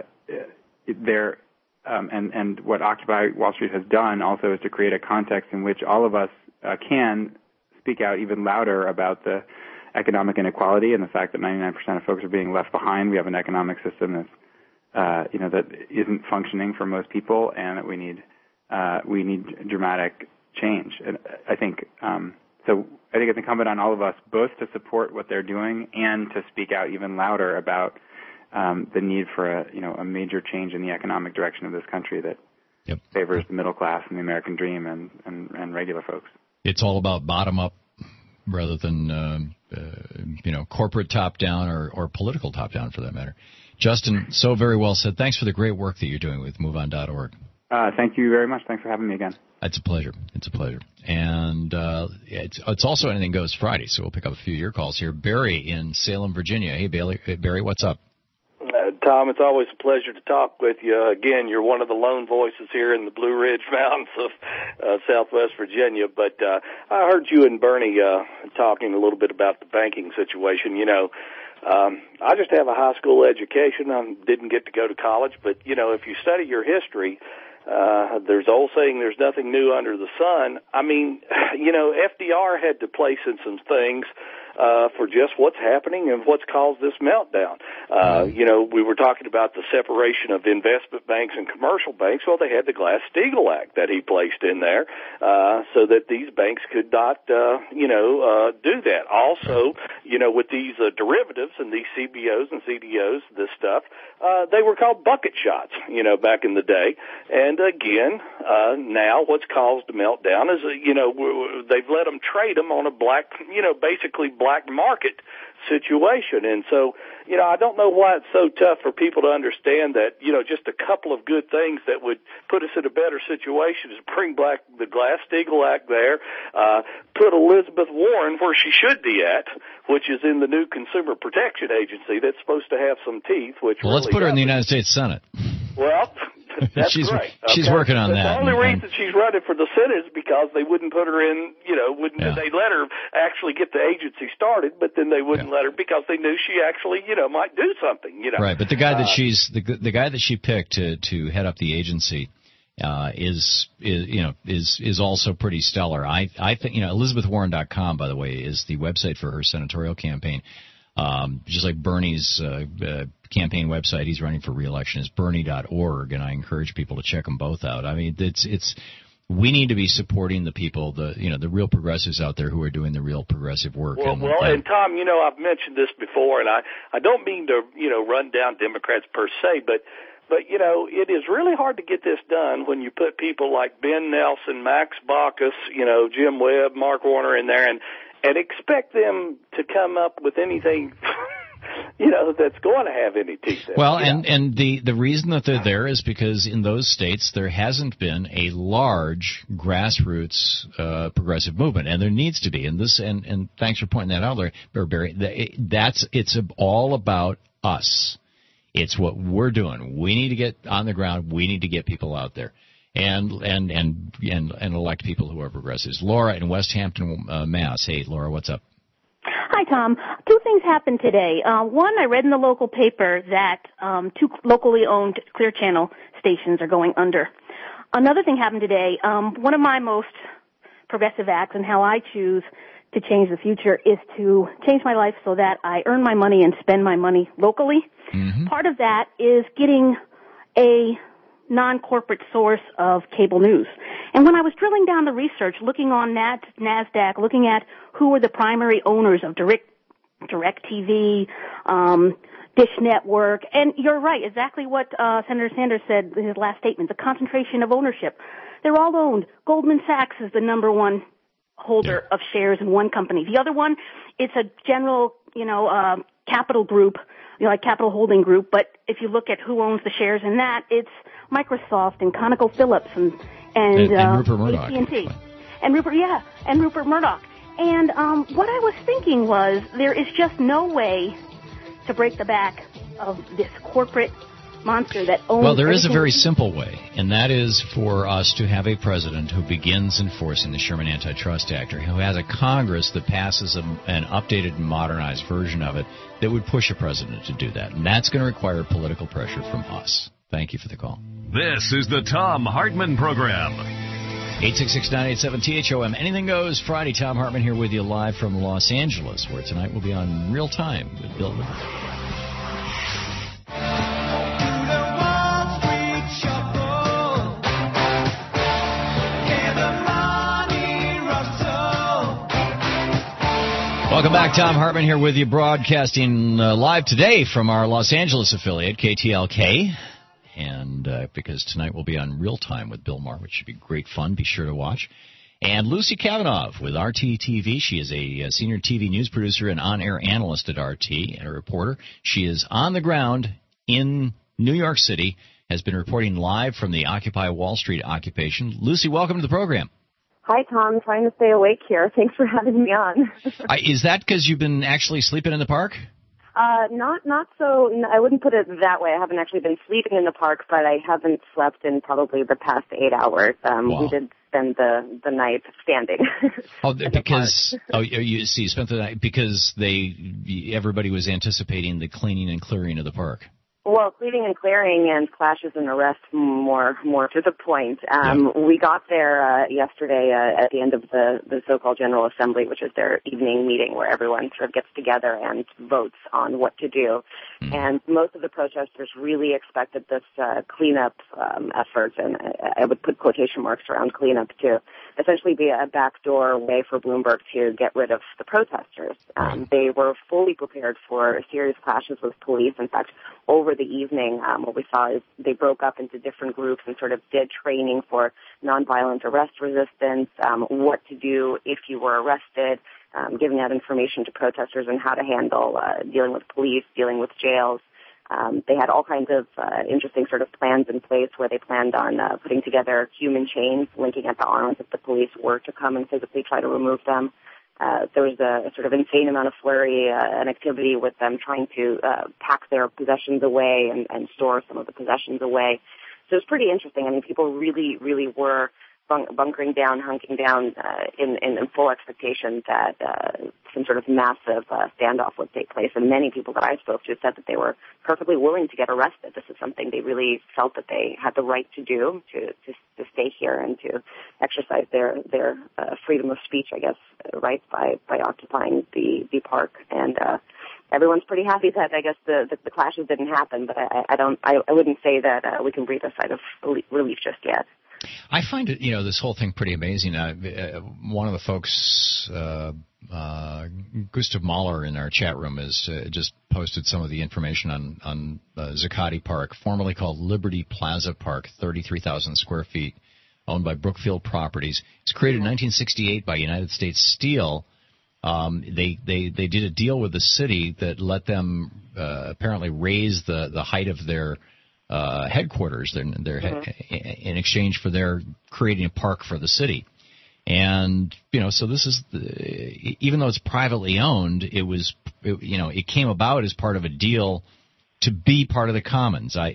[SPEAKER 16] and what Occupy Wall Street has done also is to create a context in which all of us can speak out even louder about the economic inequality and the fact that 99% of folks are being left behind. We have an economic system that's that isn't functioning for most people, and that we need dramatic change. And I think I think it's incumbent on all of us both to support what they're doing and to speak out even louder about the need for a major change in the economic direction of this country that favors the middle class and the American dream and regular folks.
[SPEAKER 2] It's all about bottom up rather than corporate top down or political top down, for that matter. Justin, so very well said. Thanks for the great work that you're doing with MoveOn.org.
[SPEAKER 16] Thank you very much. Thanks for having me again.
[SPEAKER 2] It's a pleasure. And it's also Anything Goes Friday, so we'll pick up a few of your calls here. Barry in Salem, Virginia. Hey, Barry, what's up?
[SPEAKER 17] Tom, it's always a pleasure to talk with you. Again, you're one of the lone voices here in the Blue Ridge Mountains of Southwest Virginia. But I heard you and Bernie talking a little bit about the banking situation. I just have a high school education. I didn't get to go to college. But, if you study your history, there's an old saying, there's nothing new under the sun. I mean, FDR had to place in some things for just what's happening and what's caused this meltdown. We were talking about the separation of investment banks and commercial banks. Well, they had the Glass-Steagall Act that he placed in there so that these banks could not, do that. Also, with these derivatives and these CBOs and CDOs, this stuff, they were called bucket shots, back in the day. And again, now what's caused the meltdown is, they've let them trade them on a basically black market situation. And so, I don't know why it's so tough for people to understand that, just a couple of good things that would put us in a better situation is bring back the Glass-Steagall Act there, put Elizabeth Warren where she should be at, which is in the new Consumer Protection Agency that's supposed to have some teeth. Well,
[SPEAKER 2] let's put her in the United States Senate.
[SPEAKER 17] Well, that's
[SPEAKER 2] she's
[SPEAKER 17] right.
[SPEAKER 2] She's working on that.
[SPEAKER 17] The only reason she's running for the Senate is because they wouldn't put her in, they let her actually get the agency started, but then they wouldn't let her because they knew she actually, might do something,
[SPEAKER 2] Right, but the guy that the guy that she picked to head up the agency is also pretty stellar. I think, ElizabethWarren.com, by the way, is the website for her senatorial campaign. Just like Bernie's campaign website, he's running for re-election, is Bernie.org, and I encourage people to check them both out. I mean, we need to be supporting the people, the real progressives out there who are doing the real progressive work.
[SPEAKER 17] And Tom, I've mentioned this before, and I don't mean to, run down Democrats per se, but it is really hard to get this done when you put people like Ben Nelson, Max Baucus, Jim Webb, Mark Warner in there, and expect them to come up with anything, that's going to have any teeth.
[SPEAKER 2] Well, and the reason that they're there is because in those states there hasn't been a large grassroots progressive movement, and there needs to be. And thanks for pointing that out, Barry. It's all about us. It's what we're doing. We need to get on the ground. We need to get people out there. And elect people who are progressives. Laura in West Hampton, Mass. Hey, Laura, what's up?
[SPEAKER 18] Hi, Tom. Two things happened today. One, I read in the local paper that 2 locally owned Clear Channel stations are going under. Another thing happened today. One of my most progressive acts and how I choose to change the future is to change my life so that I earn my money and spend my money locally. Mm-hmm. Part of that is getting a non-corporate source of cable news. And when I was drilling down the research, looking on NASDAQ, looking at who were the primary owners of DirecTV, Dish Network, and you're right, exactly what Senator Sanders said in his last statement, the concentration of ownership. They're all owned. Goldman Sachs is the number one holder of shares in one company. The other one, it's a general, capital group, like Capital Holding Group, but if you look at who owns the shares in that, it's Microsoft and ConocoPhillips and
[SPEAKER 2] Rupert Murdoch.
[SPEAKER 18] AT&T. And Rupert Murdoch. And what I was thinking was there is just no way to break the back of this corporate monster that owns.
[SPEAKER 2] Well, there is a very simple way, and that is for us to have a president who begins enforcing the Sherman Antitrust Act, or who has a Congress that passes an updated and modernized version of it that would push a president to do that. And that's going to require political pressure from us. Thank you for the call.
[SPEAKER 1] This is the Thom Hartmann Program.
[SPEAKER 2] 866-987-THOM. Anything goes Friday. Thom Hartmann here with you live from Los Angeles, where tonight we'll be on Real Time with Bill Rivers. Welcome back. Thom Hartmann here with you, broadcasting live today from our Los Angeles affiliate, KTLK. And because tonight we'll be on Real Time with Bill Maher, which should be great fun. Be sure to watch. And Lucy Kavanaugh with RT-TV. She is a senior TV news producer and on-air analyst at RT and a reporter. She is on the ground in New York City, has been reporting live from the Occupy Wall Street occupation. Lucy, welcome to the program.
[SPEAKER 19] Hi, Tom. Trying to stay awake here. Thanks for having me on.
[SPEAKER 2] Is that because you've been actually sleeping in the park?
[SPEAKER 19] Not so. I wouldn't put it that way. I haven't actually been sleeping in the park, but I haven't slept in probably the past 8 hours.
[SPEAKER 2] Wow.
[SPEAKER 19] We did spend the night standing.
[SPEAKER 2] You spent the night because everybody was anticipating the cleaning and clearing of the park.
[SPEAKER 19] Well, cleaning and clearing and clashes and arrests more to the point. We got there yesterday at the end of the so-called General Assembly, which is their evening meeting where everyone sort of gets together and votes on what to do. And most of the protesters really expected this cleanup effort, and I would put quotation marks around cleanup, to essentially be a backdoor way for Bloomberg to get rid of the protesters. They were fully prepared for serious clashes with police. In fact, over the evening, what we saw is they broke up into different groups and sort of did training for nonviolent arrest resistance, what to do if you were arrested, giving out information to protesters on how to handle dealing with police, dealing with jails. They had all kinds of interesting sort of plans in place where they planned on putting together human chains linking at the arms if the police were to come and physically try to remove them. There was a sort of insane amount of flurry and activity with them trying to pack their possessions away and store some of the possessions away. So it was pretty interesting. I mean, people really, really were bunkering down, hunking down in full expectation that some sort of massive standoff would take place. And many people that I spoke to said that they were perfectly willing to get arrested. This is something they really felt that they had the right to do, to stay here and to exercise their freedom of speech, I guess, rights by occupying the park. And everyone's pretty happy that I guess the clashes didn't happen. But I wouldn't say that we can breathe a sigh of relief just yet.
[SPEAKER 2] I find it, this whole thing pretty amazing. One of the folks, Gustav Mahler in our chat room, has just posted some of the information on Zuccotti Park, formerly called Liberty Plaza Park, 33,000 square feet, owned by Brookfield Properties. It's created in 1968 by United States Steel. They did a deal with the city that let them apparently raise the height of their headquarters in exchange for their creating a park for the city. And, so this is, even though it's privately owned, it came about as part of a deal to be part of the commons. But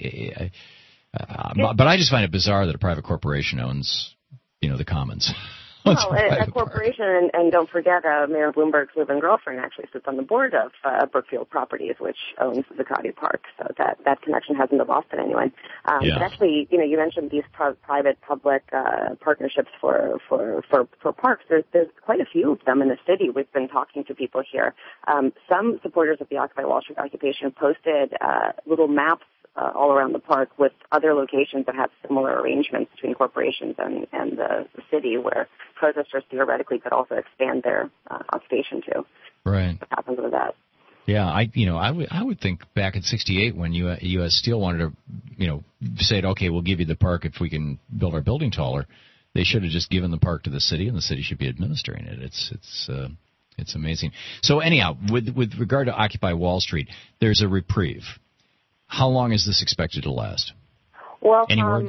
[SPEAKER 2] I just find it bizarre that a private corporation owns, the commons.
[SPEAKER 19] Well, a corporation, and don't forget, Mayor Bloomberg's live-in girlfriend actually sits on the board of Brookfield Properties, which owns Zuccotti Park, so that connection hasn't been lost on anyone. But actually, you mentioned these private-public partnerships for parks. There's quite a few of them in the city. We've been talking to people here. Some supporters of the Occupy Wall Street occupation posted little maps all around the park with other locations that have similar arrangements between corporations and the city, where protesters theoretically could also expand their occupation to.
[SPEAKER 2] Right.
[SPEAKER 19] What happens with that?
[SPEAKER 2] Yeah, I would think back in '68 when U.S. Steel wanted to, said, okay, we'll give you the park if we can build our building taller. They should have just given the park to the city, and the city should be administering it. It's amazing. So anyhow, with regard to Occupy Wall Street, there's a reprieve. How long is this expected to last?
[SPEAKER 19] Well,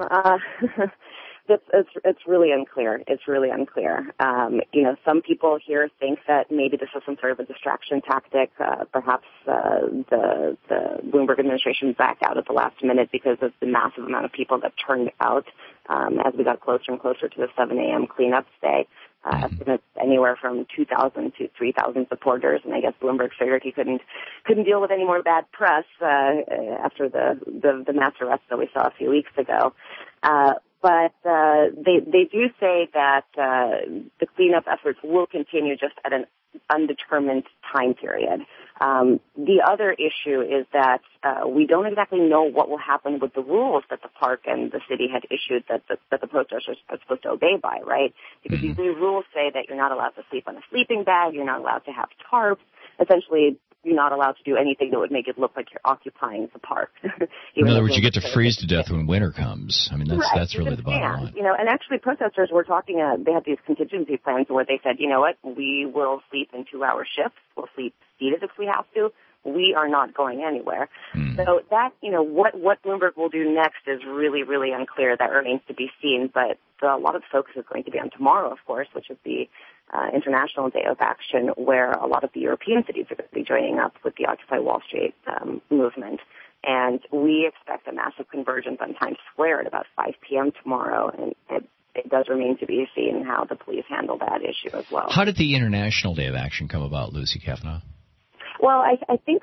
[SPEAKER 19] it's really unclear. It's really unclear. Some people here think that maybe this is some sort of a distraction tactic. Perhaps the Bloomberg administration backed out at the last minute because of the massive amount of people that turned out as we got closer and closer to the 7 a.m. cleanup day. Estimates anywhere from 2,000 to 3,000 supporters, and I guess Bloomberg figured he couldn't deal with any more bad press after the mass arrest that we saw a few weeks ago. But they do say that the cleanup efforts will continue just at an undetermined time period. The other issue is that we don't exactly know what will happen with the rules that the park and the city had issued that the protesters are supposed to obey by, right? Because these new rules say that you're not allowed to sleep on a sleeping bag, you're not allowed to have tarps. Essentially, you're not allowed to do anything that would make it look like you're occupying the park.
[SPEAKER 2] In other words, you get to freeze to death when winter comes. I mean, that's really the bottom line.
[SPEAKER 19] And actually protesters were talking, they had these contingency plans where they said, you know what, we will sleep in 2-hour shifts, we'll sleep seated if we have to. We are not going anywhere. So that, what Bloomberg will do next is really, really unclear. That remains to be seen. But a lot of focus is going to be on tomorrow, of course, which is the International Day of Action, where a lot of the European cities are going to be joining up with the Occupy Wall Street movement. And we expect a massive convergence on Times Square at about 5 p.m. tomorrow. And it does remain to be seen how the police handle that issue as well.
[SPEAKER 2] How did the International Day of Action come about, Lucy Kavanaugh?
[SPEAKER 19] Well, I think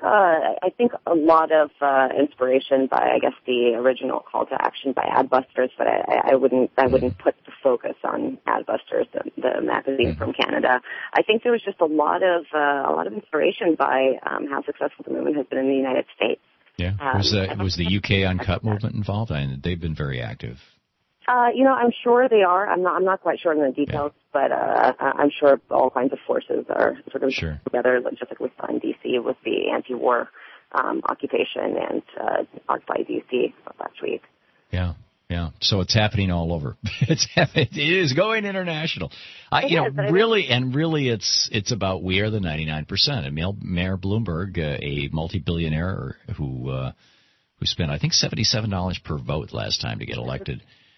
[SPEAKER 19] a lot of inspiration by, I guess, the original call to action by Adbusters, but I wouldn't put the focus on Adbusters, the magazine from Canada. I think there was just a lot of inspiration by how successful the movement has been in the United States.
[SPEAKER 2] Yeah, was the UK Uncut movement involved? They've been very active.
[SPEAKER 19] I'm sure they are. I'm not quite sure on the details, but I'm sure all kinds of forces are sort of together, just like we saw in D.C. with the anti-war occupation and Occupy D.C. last week. Yeah.
[SPEAKER 2] So it's happening all over. It is going international. Really, it's about we are the 99%. And Mayor Bloomberg, a multi-billionaire who spent, I think, $77 per vote last time to get elected,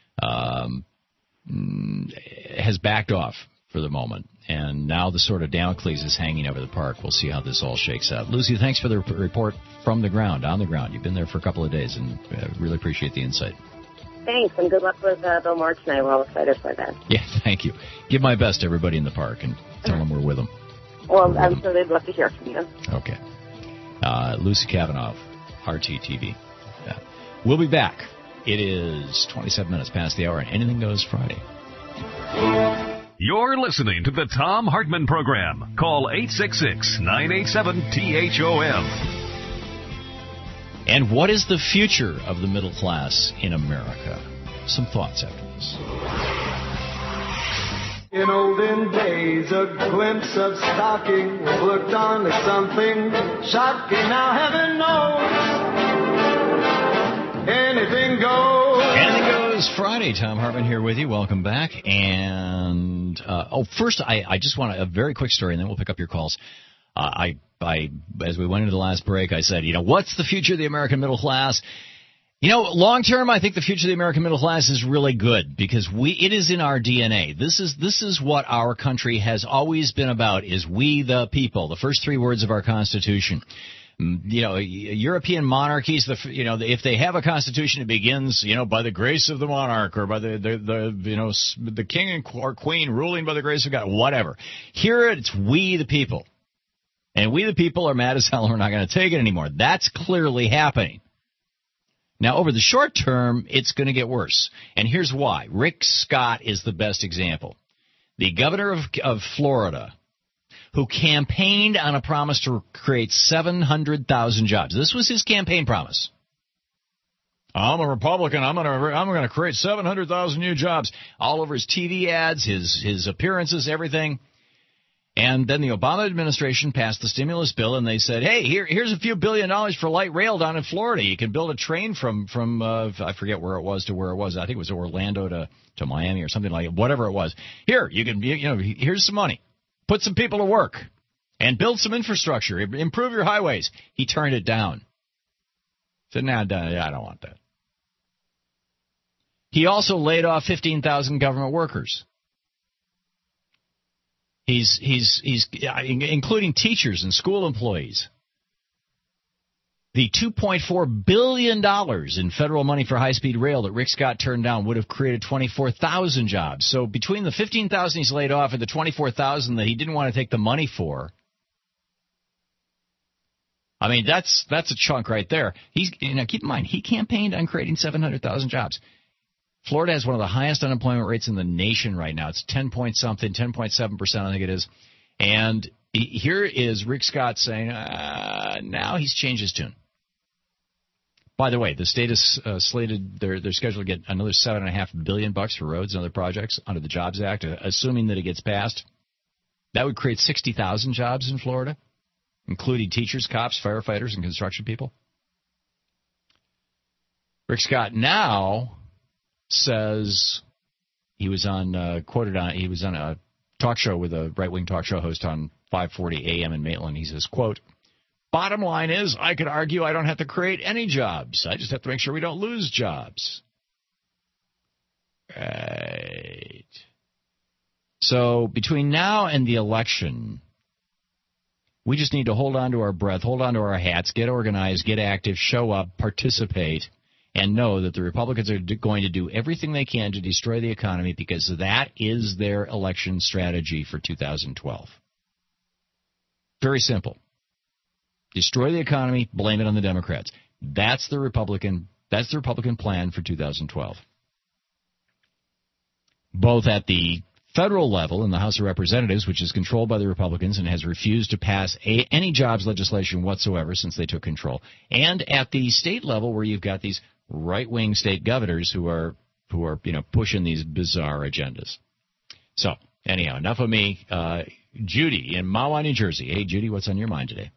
[SPEAKER 2] has backed off for the moment, and now the sort of Damocles is hanging over the park. We'll see how this all shakes out. Lucy, thanks for the report from the ground, on the ground. You've been there for a couple of days, and really appreciate the insight.
[SPEAKER 19] Thanks, and good luck with Bill Maher tonight. We're all excited for that.
[SPEAKER 2] Yeah, thank you. Give my best to everybody in the park, and tell them we're with them.
[SPEAKER 19] Well, I'm sure they'd love to hear from you.
[SPEAKER 2] Okay. Lucy Kavanaugh, RTTV. We'll be back. It is 27 minutes past the hour, and Anything Goes Friday.
[SPEAKER 1] You're listening to the Thom Hartmann Program. Call 866-987-THOM.
[SPEAKER 2] And what is the future of the middle class in America? Some thoughts after this.
[SPEAKER 8] In olden days, a glimpse of stocking was looked on as something shocking. Now heaven knows, anything goes.
[SPEAKER 2] Anything Goes Friday. Thom Hartmann here with you. Welcome back. And first, I just want a very quick story, and then we'll pick up your calls. As we went into the last break, I said, what's the future of the American middle class? Long term, I think the future of the American middle class is really good because it is in our DNA. This is what our country has always been about, is we the people, the first three words of our Constitution. European monarchies, if they have a constitution, it begins, by the grace of the monarch or by the king or queen ruling by the grace of God, whatever. Here it's we the people. And we the people are mad as hell and we're not going to take it anymore. That's clearly happening. Now, over the short term, it's going to get worse. And here's why. Rick Scott is the best example. The governor of Florida, who campaigned on a promise to create 700,000 jobs. This was his campaign promise. I'm a Republican. I'm gonna create 700,000 new jobs all over his TV ads, his appearances, everything. And then the Obama administration passed the stimulus bill, and they said, "Hey, here's a few $1 billion for light rail down in Florida. You can build a train from I forget where it was to where it was. I think it was Orlando to Miami or something like it. Whatever it was. Here, you can here's some money. Put some people to work and build some infrastructure. Improve your highways." He turned it down. Said, "No, I don't want that." He also laid off 15,000 government workers. He's including teachers and school employees. The $2.4 billion in federal money for high-speed rail that Rick Scott turned down would have created 24,000 jobs. So between the 15,000 he's laid off and the 24,000 that he didn't want to take the money for, I mean, that's a chunk right there. Keep in mind, he campaigned on creating 700,000 jobs. Florida has one of the highest unemployment rates in the nation right now. It's 10.7%, I think it is. And here is Rick Scott saying, now he's changed his tune. By the way, the state is slated, they're scheduled to get another $7.5 billion for roads and other projects under the Jobs Act, assuming that it gets passed. That would create 60,000 jobs in Florida, including teachers, cops, firefighters, and construction people. Rick Scott now says he was on a talk show with a right-wing talk show host on 540 AM in Maitland. He says, quote, "Bottom line is I could argue I don't have to create any jobs. I just have to make sure we don't lose jobs." Right. So between now and the election, we just need to hold on to our breath, hold on to our hats, get organized, get active, show up, participate, and know that the Republicans are going to do everything they can to destroy the economy because that is their election strategy for 2012. Very simple. Destroy the economy, blame it on the Democrats. That's the Republican plan for 2012. Both at the federal level in the House of Representatives, which is controlled by the Republicans and has refused to pass any jobs legislation whatsoever since they took control, and at the state level where you've got these right-wing state governors who are pushing these bizarre agendas. So, anyhow, enough of me. Judy in Mahwah, New Jersey. Hey, Judy, what's on your mind today?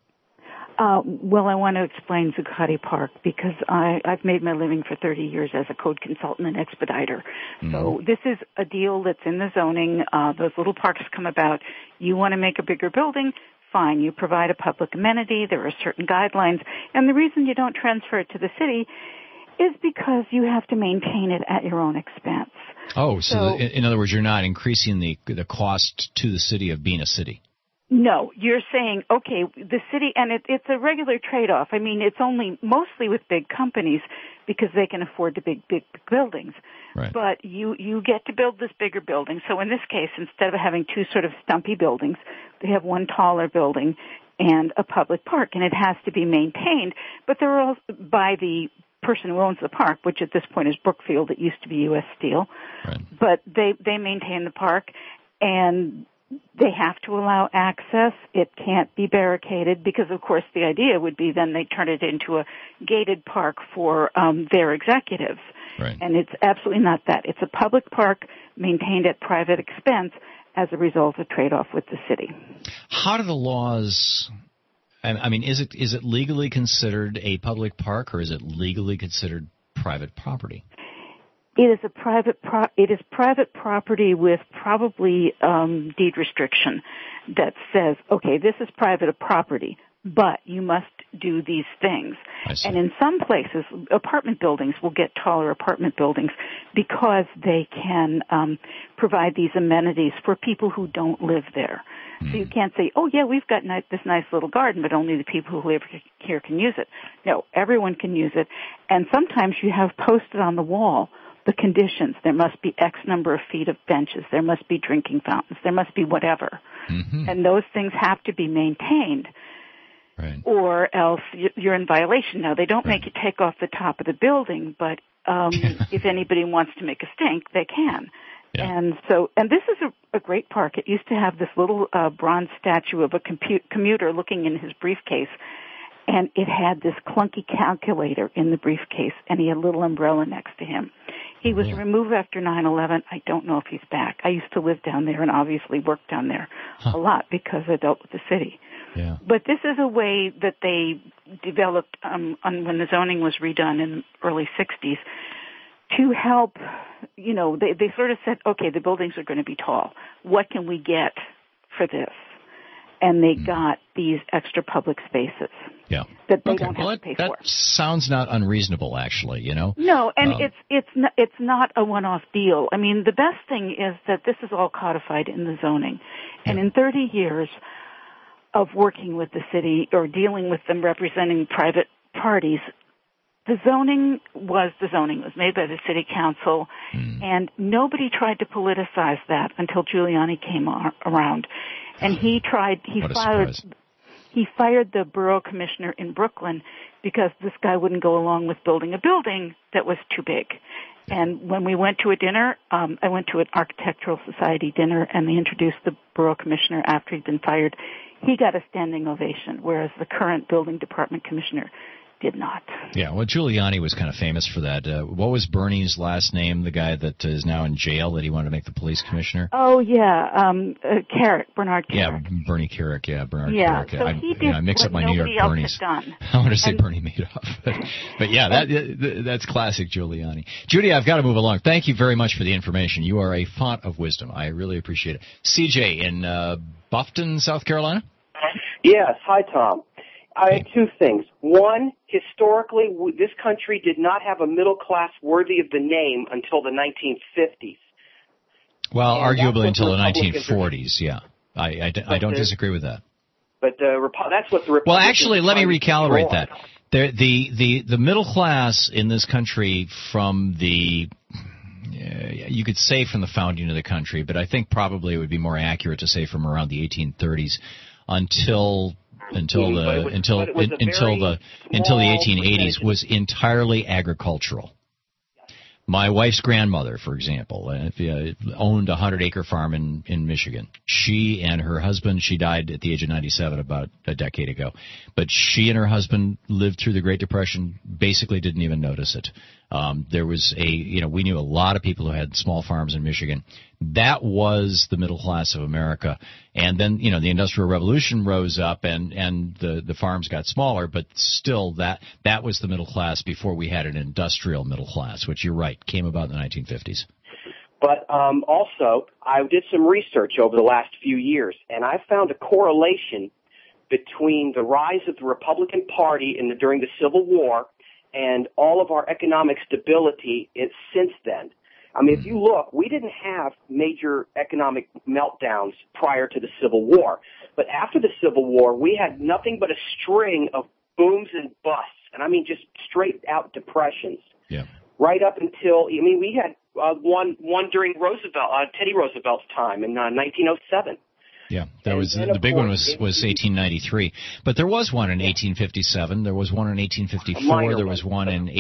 [SPEAKER 20] Well, I want to explain Zuccotti Park because I've made my living for 30 years as a code consultant and expediter. Mm-hmm. So this is a deal that's in the zoning. Those little parks come about. You want to make a bigger building? Fine. You provide a public amenity. There are certain guidelines. And the reason you don't transfer it to the city is because you have to maintain it at your own expense.
[SPEAKER 2] Oh, so in other words, you're not increasing the cost to the city of being a city.
[SPEAKER 20] No, you're saying, okay, the city, and it's a regular trade-off. I mean, it's only mostly with big companies because they can afford the big buildings. Right. But you get to build this bigger building. So in this case, instead of having two sort of stumpy buildings, they have one taller building and a public park, and it has to be maintained. But they're all by the person who owns the park, which at this point is Brookfield. It used to be U.S. Steel. Right. But they maintain the park, and they have to allow access. It can't be barricaded because, of course, the idea would be then they turn it into a gated park for their executives. Right. And it's absolutely not that. It's a public park maintained at private expense as a result of trade-off with the city.
[SPEAKER 2] How do the laws... I mean, is it legally considered a public park, or is it legally considered private property?
[SPEAKER 20] It is private property with probably deed restriction that says, okay, this is private property, but you must do these things. And in some places, apartment buildings will get taller apartment buildings because they can provide these amenities for people who don't live there. So you can't say, oh, yeah, we've got this nice little garden, but only the people who live here can use it. No, everyone can use it. And sometimes you have posted on the wall the conditions. There must be X number of feet of benches. There must be drinking fountains. There must be whatever. Mm-hmm. And those things have to be maintained. Right. Or else you're in violation. Now, they don't make you take off the top of the building, but if anybody wants to make a stink, they can. Yeah. And this is a great park. It used to have this little bronze statue of a commuter looking in his briefcase. and it had this clunky calculator in the briefcase, and he had a little umbrella next to him. He was removed after 9/11. I don't know if he's back. I used to live down there and obviously work down there a lot because I dealt with the city.
[SPEAKER 2] Yeah.
[SPEAKER 20] But this is a way that they developed when the zoning was redone in the early 60s to help, they sort of said, okay, the buildings are going to be tall. What can we get for this? And they got these extra public spaces.
[SPEAKER 2] Yeah.
[SPEAKER 20] That they don't have to pay for.
[SPEAKER 2] That sounds not unreasonable, actually,
[SPEAKER 20] No, and it's not a one-off deal. I mean, the best thing is that this is all codified in the zoning. And in 30 years of working with the city or dealing with them representing private parties, the zoning was made by the city council, and nobody tried to politicize that until Giuliani came around. And he fired the borough commissioner in Brooklyn because this guy wouldn't go along with building a building that was too big. And when we went to a dinner, I went to an architectural society dinner, and they introduced the borough commissioner after he'd been fired. He got a standing ovation, whereas the current building department commissioner did not.
[SPEAKER 2] Yeah, well, Giuliani was kind of famous for that. What was Bernie's last name, the guy that is now in jail that he wanted to make the police commissioner?
[SPEAKER 20] Oh, yeah, Bernard Kerik.
[SPEAKER 2] Yeah, Bernie Kerik, Bernard Kerik.
[SPEAKER 20] So he did
[SPEAKER 2] I mix up my New York Bernies. I want to say Bernie Madoff. But yeah, that's classic Giuliani. Judy, I've got to move along. Thank you very much for the information. You are a font of wisdom. I really appreciate it. CJ in Buffton, South Carolina?
[SPEAKER 21] Yes. Hi, Tom. I have two things. One, historically, this country did not have a middle class worthy of the name until the 1950s.
[SPEAKER 2] Well, arguably until the 1940s, yeah. I don't disagree with that.
[SPEAKER 21] But that's what the Republicans...
[SPEAKER 2] Well, actually, let me recalibrate that. The middle class in this country from you could say from the founding of the country, but I think probably it would be more accurate to say from around the 1830s until the 1880s was entirely agricultural. My wife's grandmother, for example, owned a 100-acre farm in Michigan. She and her husband, she died at the age of 97 about a decade ago, but she and her husband lived through the Great Depression, basically didn't even notice it. There was we knew a lot of people who had small farms in Michigan. That was the middle class of America. And then, the Industrial Revolution rose up and the farms got smaller, but still that was the middle class before we had an industrial middle class, which you're right, came about in the 1950s.
[SPEAKER 21] But also, I did some research over the last few years, and I found a correlation between the rise of the Republican Party during the Civil War and all of our economic stability since then. I mean, if you look, we didn't have major economic meltdowns prior to the Civil War. But after the Civil War, we had nothing but a string of booms and busts. And I mean just straight out depressions.
[SPEAKER 2] Yeah.
[SPEAKER 21] Right up until, we had one during Teddy Roosevelt's time in 1907.
[SPEAKER 2] Yeah, the big one was 1893, but there was one in 1857. There was one in 1854. There was one in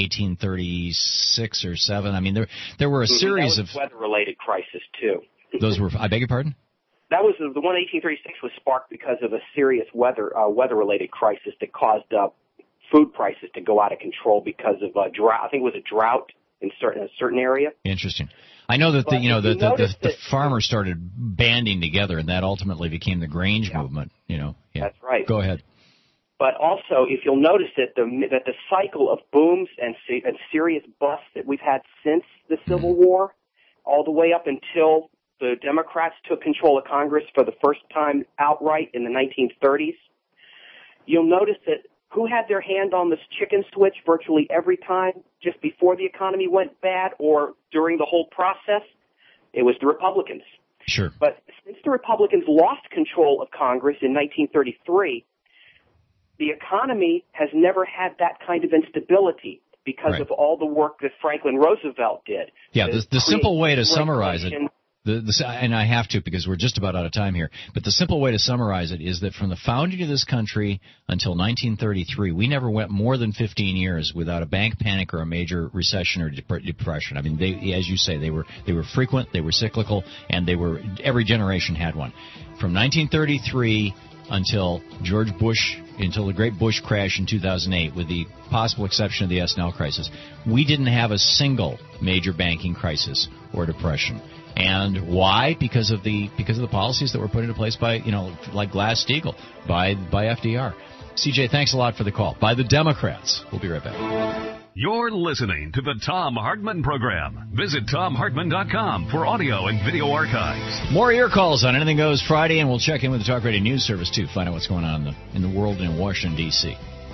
[SPEAKER 2] 1836 or 7. I mean, there were a series of
[SPEAKER 21] weather-related crisis too.
[SPEAKER 2] Those were. I beg your pardon?
[SPEAKER 21] That was the one. 1836 was sparked because of a serious weather-related crisis that caused food prices to go out of control because of a drought. I think it was a drought in a certain area.
[SPEAKER 2] Interesting. I know that the farmers started banding together, and that ultimately became the Grange movement. Yeah.
[SPEAKER 21] That's right.
[SPEAKER 2] Go ahead.
[SPEAKER 21] But also, if you'll notice that the cycle of booms and serious busts that we've had since the Civil War, all the way up until the Democrats took control of Congress for the first time outright in the 1930s, you'll notice that who had their hand on this chicken switch virtually every time just before the economy went bad or during the whole process? It was the Republicans.
[SPEAKER 2] Sure.
[SPEAKER 21] But since the Republicans lost control of Congress in 1933, the economy has never had that kind of instability because of all the work that Franklin Roosevelt did.
[SPEAKER 2] Yeah, the simple way to summarize it. and I have to because we're just about out of time here, but the simple way to summarize it is that from the founding of this country until 1933, we never went more than 15 years without a bank panic or a major recession or depression. I mean, they, as you say, they were frequent, they were cyclical, and every generation had one. From 1933 until until the great Bush crash in 2008, with the possible exception of the S&L crisis, we didn't have a single major banking crisis or depression. And why? Because of the policies that were put into place by, like Glass-Steagall, by FDR. CJ, thanks a lot for the call. By the Democrats. We'll be right back.
[SPEAKER 1] You're listening to the Thom Hartmann Program. Visit ThomHartmann.com for audio and video archives.
[SPEAKER 2] More of your calls on Anything Goes Friday, and we'll check in with the Talk Radio News Service, too, find out what's going on in the world and in Washington, D.C.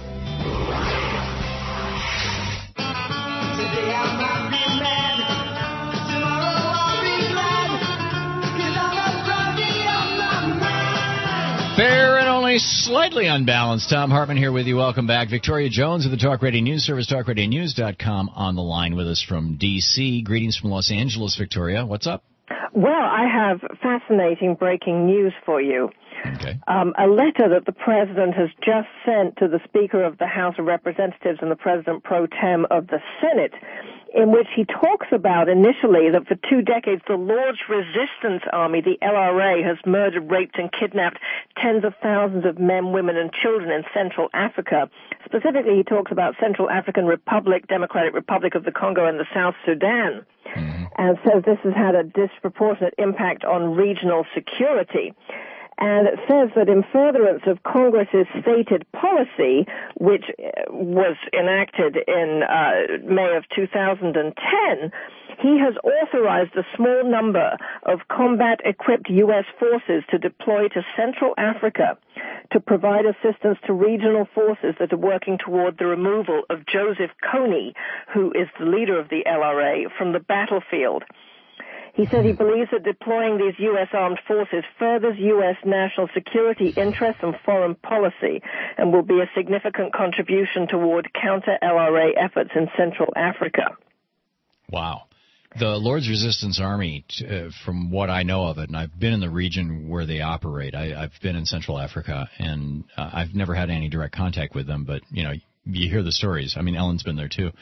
[SPEAKER 2] Fair and only slightly unbalanced. Thom Hartmann here with you. Welcome back. Victoria Jones of the Talk Radio News Service, TalkRadioNews.com, on the line with us from D.C. Greetings from Los Angeles, Victoria. What's up?
[SPEAKER 4] Well, I have fascinating breaking news for you.
[SPEAKER 2] Okay.
[SPEAKER 4] A letter that the President has just sent to the Speaker of the House of Representatives and the President pro tem of the Senate, in which he talks about initially that for 2 decades the Lord's Resistance Army, the LRA, has murdered, raped, and kidnapped tens of thousands of men, women, and children in Central Africa. Specifically, he talks about Central African Republic, Democratic Republic of the Congo, and the South Sudan, and says this has had a disproportionate impact on regional security. And it says that in furtherance of Congress's stated policy, which was enacted in May of 2010, he has authorized a small number of combat-equipped U.S. forces to deploy to Central Africa to provide assistance to regional forces that are working toward the removal of Joseph Kony, who is the leader of the LRA, from the battlefield. He said he believes that deploying these U.S. armed forces furthers U.S. national security interests and foreign policy and will be a significant contribution toward counter-LRA efforts in Central Africa.
[SPEAKER 2] Wow. The Lord's Resistance Army, from what I know of it, and I've been in the region where they operate, I've been in Central Africa, and I've never had any direct contact with them, but, you hear the stories. I mean, Ellen's been there, too.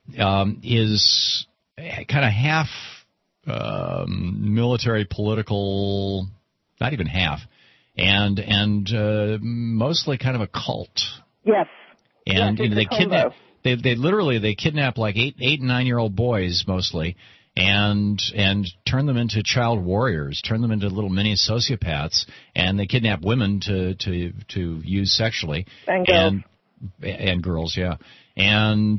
[SPEAKER 2] Is kind of half military, political, not even half, and mostly kind of a cult.
[SPEAKER 4] Yes.
[SPEAKER 2] And they kidnap. They literally kidnap like 8 and 9-year-old boys mostly, and turn them into child warriors, turn them into little mini sociopaths, and they kidnap women to use sexually.
[SPEAKER 4] And girls.
[SPEAKER 2] And girls, yeah. And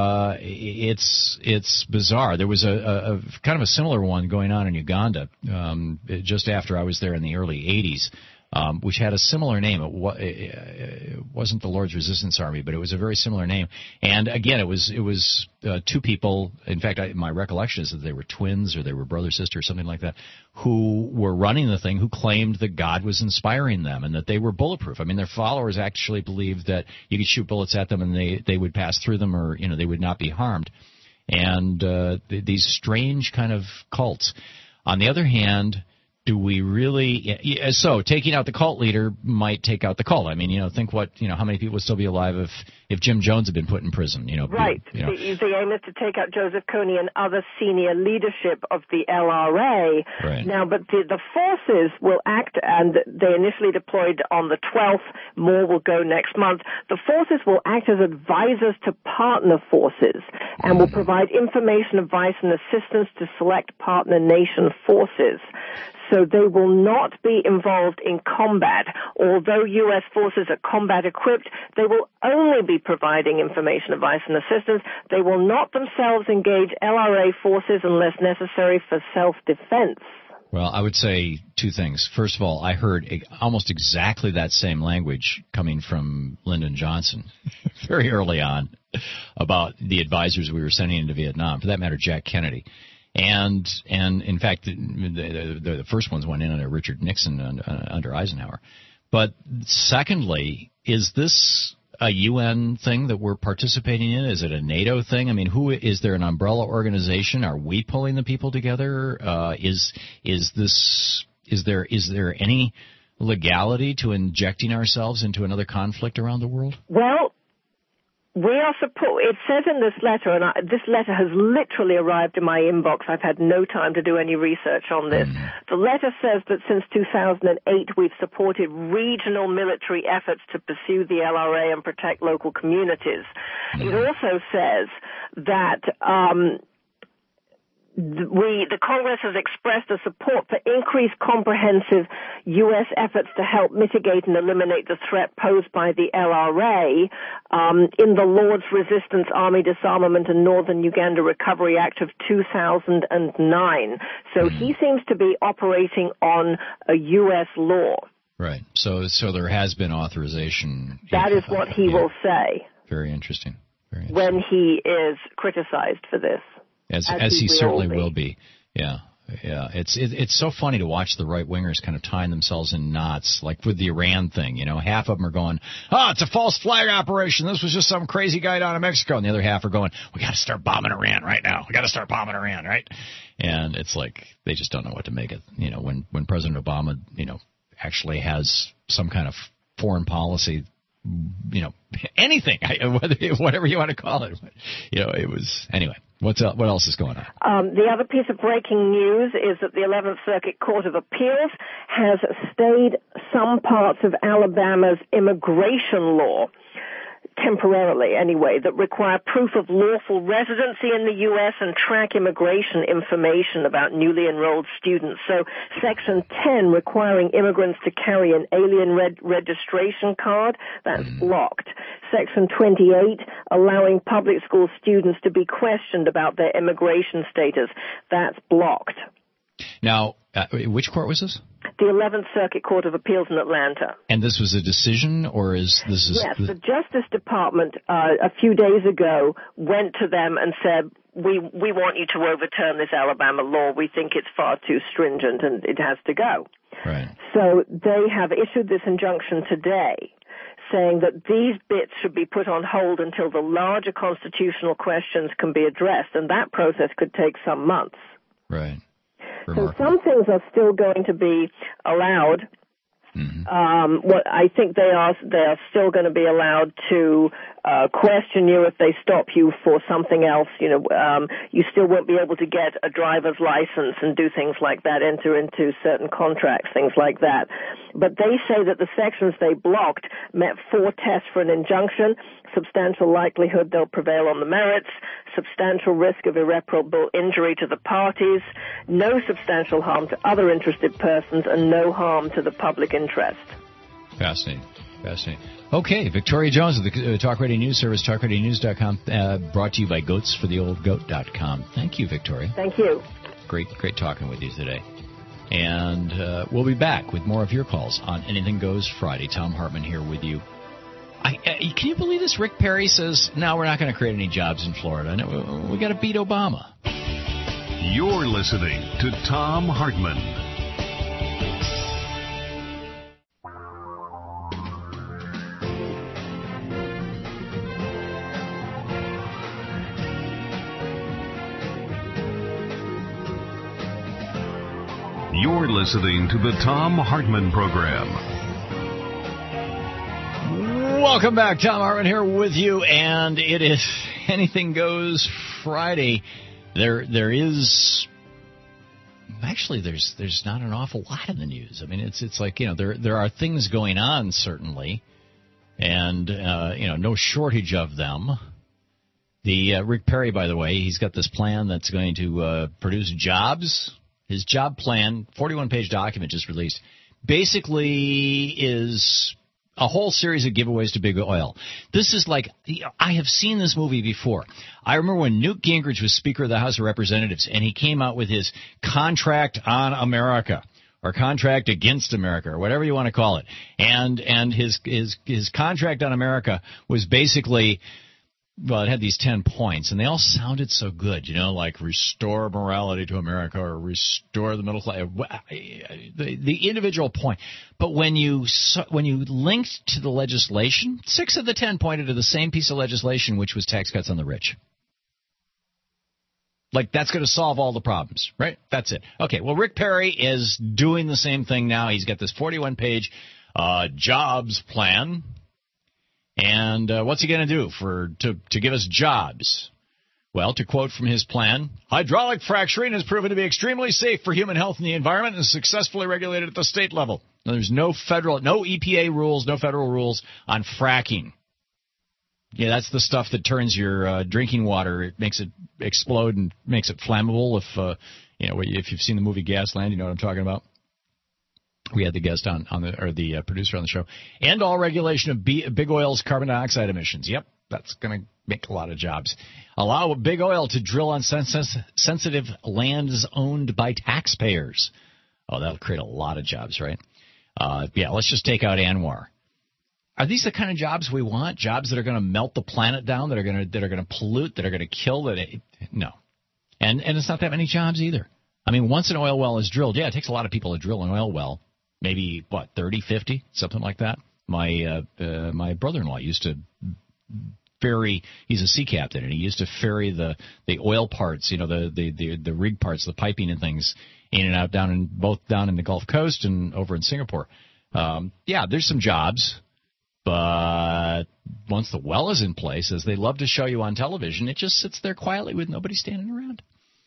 [SPEAKER 2] it's bizarre. There was a kind of a similar one going on in Uganda just after I was there in the early 80s, which had a similar name. It wasn't the Lord's Resistance Army, but it was a very similar name. And again, it was 2 people. In fact, my recollection is that they were twins or they were brother, sister, or something like that, who were running the thing, who claimed that God was inspiring them and that they were bulletproof. I mean, their followers actually believed that you could shoot bullets at them and they would pass through them, or they would not be harmed. And these strange kind of cults. On the other hand, do we really? So taking out the cult leader might take out the cult. I mean, think what how many people would still be alive if Jim Jones had been put in prison?
[SPEAKER 4] Right. The aim is to take out Joseph Kony and other senior leadership of the LRA.
[SPEAKER 2] Right.
[SPEAKER 4] Now, but the forces will act, and they initially deployed on the 12th. More will go next month. The forces will act as advisors to partner forces and will provide information, advice, and assistance to select partner nation forces. So they will not be involved in combat. Although U.S. forces are combat equipped, they will only be providing information, advice, and assistance. They will not themselves engage LRA forces unless necessary for self-defense.
[SPEAKER 2] Well, I would say 2 things. First of all, I heard almost exactly that same language coming from Lyndon Johnson very early on about the advisors we were sending into Vietnam, for that matter, Jack Kennedy. And in fact, the first ones went in under Richard Nixon under Eisenhower. But secondly, is this a UN thing that we're participating in? Is it a NATO thing? I mean, is there an umbrella organization? Are we pulling the people together? Is there any legality to injecting ourselves into another conflict around the world?
[SPEAKER 4] Well, we are it says in this letter, and this letter has literally arrived in my inbox. I've had no time to do any research on this. The letter says that since 2008, we've supported regional military efforts to pursue the LRA and protect local communities. It also says that the Congress has expressed a support for increased comprehensive U.S. efforts to help mitigate and eliminate the threat posed by the LRA in the Lord's Resistance Army Disarmament and Northern Uganda Recovery Act of 2009. So he seems to be operating on a U.S. law.
[SPEAKER 2] Right. So there has been authorization.
[SPEAKER 4] That is what he will say.
[SPEAKER 2] Very interesting.
[SPEAKER 4] When he is criticized for this.
[SPEAKER 2] As he certainly will be. Yeah. It's so funny to watch the right wingers kind of tying themselves in knots, like with the Iran thing. You know, half of them are going, it's a false flag operation. This was just some crazy guy down in Mexico. And the other half are going, we got to start bombing Iran right now. We got to start bombing Iran, right? And it's like they just don't know what to make of. You know, when President Obama, actually has some kind of foreign policy, anything, whatever you want to call it. It was anyway. What else is going on?
[SPEAKER 4] The other piece of breaking news is that the 11th Circuit Court of Appeals has stayed some parts of Alabama's immigration law, temporarily anyway, that require proof of lawful residency in the U.S. and track immigration information about newly enrolled students. So Section 10, requiring immigrants to carry an alien registration card, that's blocked. Section 28, allowing public school students to be questioned about their immigration status, that's blocked.
[SPEAKER 2] Now, which court was this?
[SPEAKER 4] The 11th Circuit Court of Appeals in Atlanta.
[SPEAKER 2] And this was a decision, or is this?
[SPEAKER 4] Yes, the Justice Department a few days ago went to them and said, we want you to overturn this Alabama law. We think it's far too stringent and it has to go.
[SPEAKER 2] Right.
[SPEAKER 4] So they have issued this injunction today, saying that these bits should be put on hold until the larger constitutional questions can be addressed, and that process could take some months.
[SPEAKER 2] Right.
[SPEAKER 4] So some things are still going to be allowed. What I think they are still going to be allowed to question you if they stop you for something else. You still won't be able to get a driver's license and do things like that, enter into certain contracts, things like that. But they say that the sections they blocked met 4 tests for an injunction: substantial likelihood they'll prevail on the merits, substantial risk of irreparable injury to the parties, no substantial harm to other interested persons, and no harm to the public interest.
[SPEAKER 2] Fascinating. Okay, Victoria Jones of the Talk Radio News Service, talkradionews.com, brought to you by goatsfortheoldgoat.com. Thank you, Victoria.
[SPEAKER 4] Thank you.
[SPEAKER 2] Great talking with you today. And we'll be back with more of your calls on Anything Goes Friday. Tom Hartman here with you. Can you believe this? Rick Perry says, no, we're not going to create any jobs in Florida. No, we got to beat Obama.
[SPEAKER 1] You're listening to Tom Hartman. You're listening to the Tom Hartman Program.
[SPEAKER 2] Welcome back. Tom Hartman here with you, and it is Anything Goes Friday. There's not an awful lot in the news. I mean, it's like, there are things going on, certainly, and no shortage of them. The Rick Perry, by the way, he's got this plan that's going to produce jobs. His job plan, 41-page document just released, basically is a whole series of giveaways to big oil. This is like, I have seen this movie before. I remember when Newt Gingrich was Speaker of the House of Representatives, and he came out with his contract on America, or contract against America, or whatever you want to call it. And his contract on America was basically, well, it had these 10 points, and they all sounded so good, like restore morality to America or restore the middle class, the individual point. But when you linked to the legislation, 6 of the 10 pointed to the same piece of legislation, which was tax cuts on the rich. Like, that's going to solve all the problems, right? That's it. Okay, well, Rick Perry is doing the same thing now. He's got this 41-page jobs plan. And what's he going to do to give us jobs? Well, to quote from his plan, hydraulic fracturing has proven to be extremely safe for human health and the environment and is successfully regulated at the state level. Now, there's no EPA rules, no federal rules on fracking. Yeah, that's the stuff that turns your drinking water. It makes it explode and makes it flammable. If you've seen the movie Gasland, you know what I'm talking about. We had the guest the producer on the show. And all regulation of big oil's carbon dioxide emissions. Yep, that's going to make a lot of jobs. Allow big oil to drill on sensitive lands owned by taxpayers. Oh, that'll create a lot of jobs, right? Let's just take out Anwar. Are these the kind of jobs we want? Jobs that are going to melt the planet down, that are going to pollute, that are going to kill? No. And it's not that many jobs either. I mean, once an oil well is drilled, it takes a lot of people to drill an oil well. Maybe, 30, 50, something like that. My brother-in-law used to ferry. He's a sea captain, and he used to ferry the oil parts, the rig parts, the piping and things, in and out both down in the Gulf Coast and over in Singapore. There's some jobs. But once the well is in place, as they love to show you on television, it just sits there quietly with nobody standing around.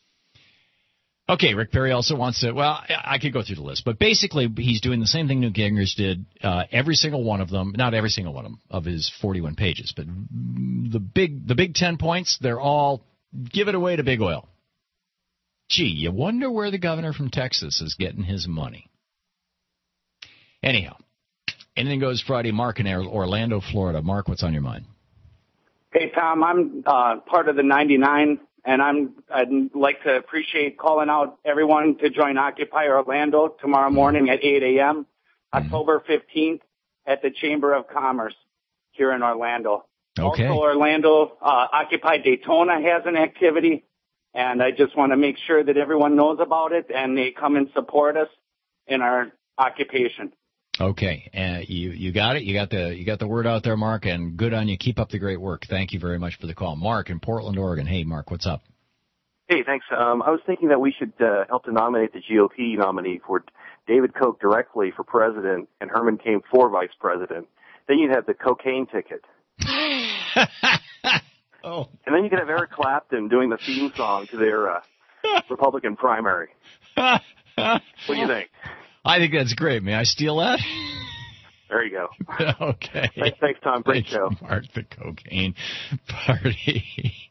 [SPEAKER 2] Okay, Rick Perry also wants to, I could go through the list, but basically he's doing the same thing Newt Gingrich did, every single one of them, not every single one of his 41 pages, but the big 10 points, they're all give it away to big oil. Gee, you wonder where the governor from Texas is getting his money. Anyhow. Anything Goes Friday, Mark in Orlando, Florida. Mark, what's on your mind?
[SPEAKER 5] Hey, Tom, I'm part of the 99, and I'd like to appreciate calling out everyone to join Occupy Orlando tomorrow morning at 8 a.m., October 15th, at the Chamber of Commerce here in Orlando.
[SPEAKER 2] Okay.
[SPEAKER 5] Also, Orlando, Occupy Daytona has an activity, and I just want to make sure that everyone knows about it, and they come and support us in our occupation.
[SPEAKER 2] Okay, you got it. You got the word out there, Mark, and good on you. Keep up the great work. Thank you very much for the call, Mark in Portland, Oregon. Hey, Mark, what's up?
[SPEAKER 22] Hey, thanks. I was thinking that we should help to nominate the GOP nominee for David Koch directly for president and Herman Cain for vice president. Then you'd have the cocaine ticket.
[SPEAKER 2] Oh.
[SPEAKER 22] And then you could have Eric Clapton doing the theme song to their Republican primary. What do you think?
[SPEAKER 2] I think that's great. May I steal that?
[SPEAKER 22] There you go.
[SPEAKER 2] Okay.
[SPEAKER 22] Thanks, Tom. Great show.
[SPEAKER 2] Mark, the cocaine party.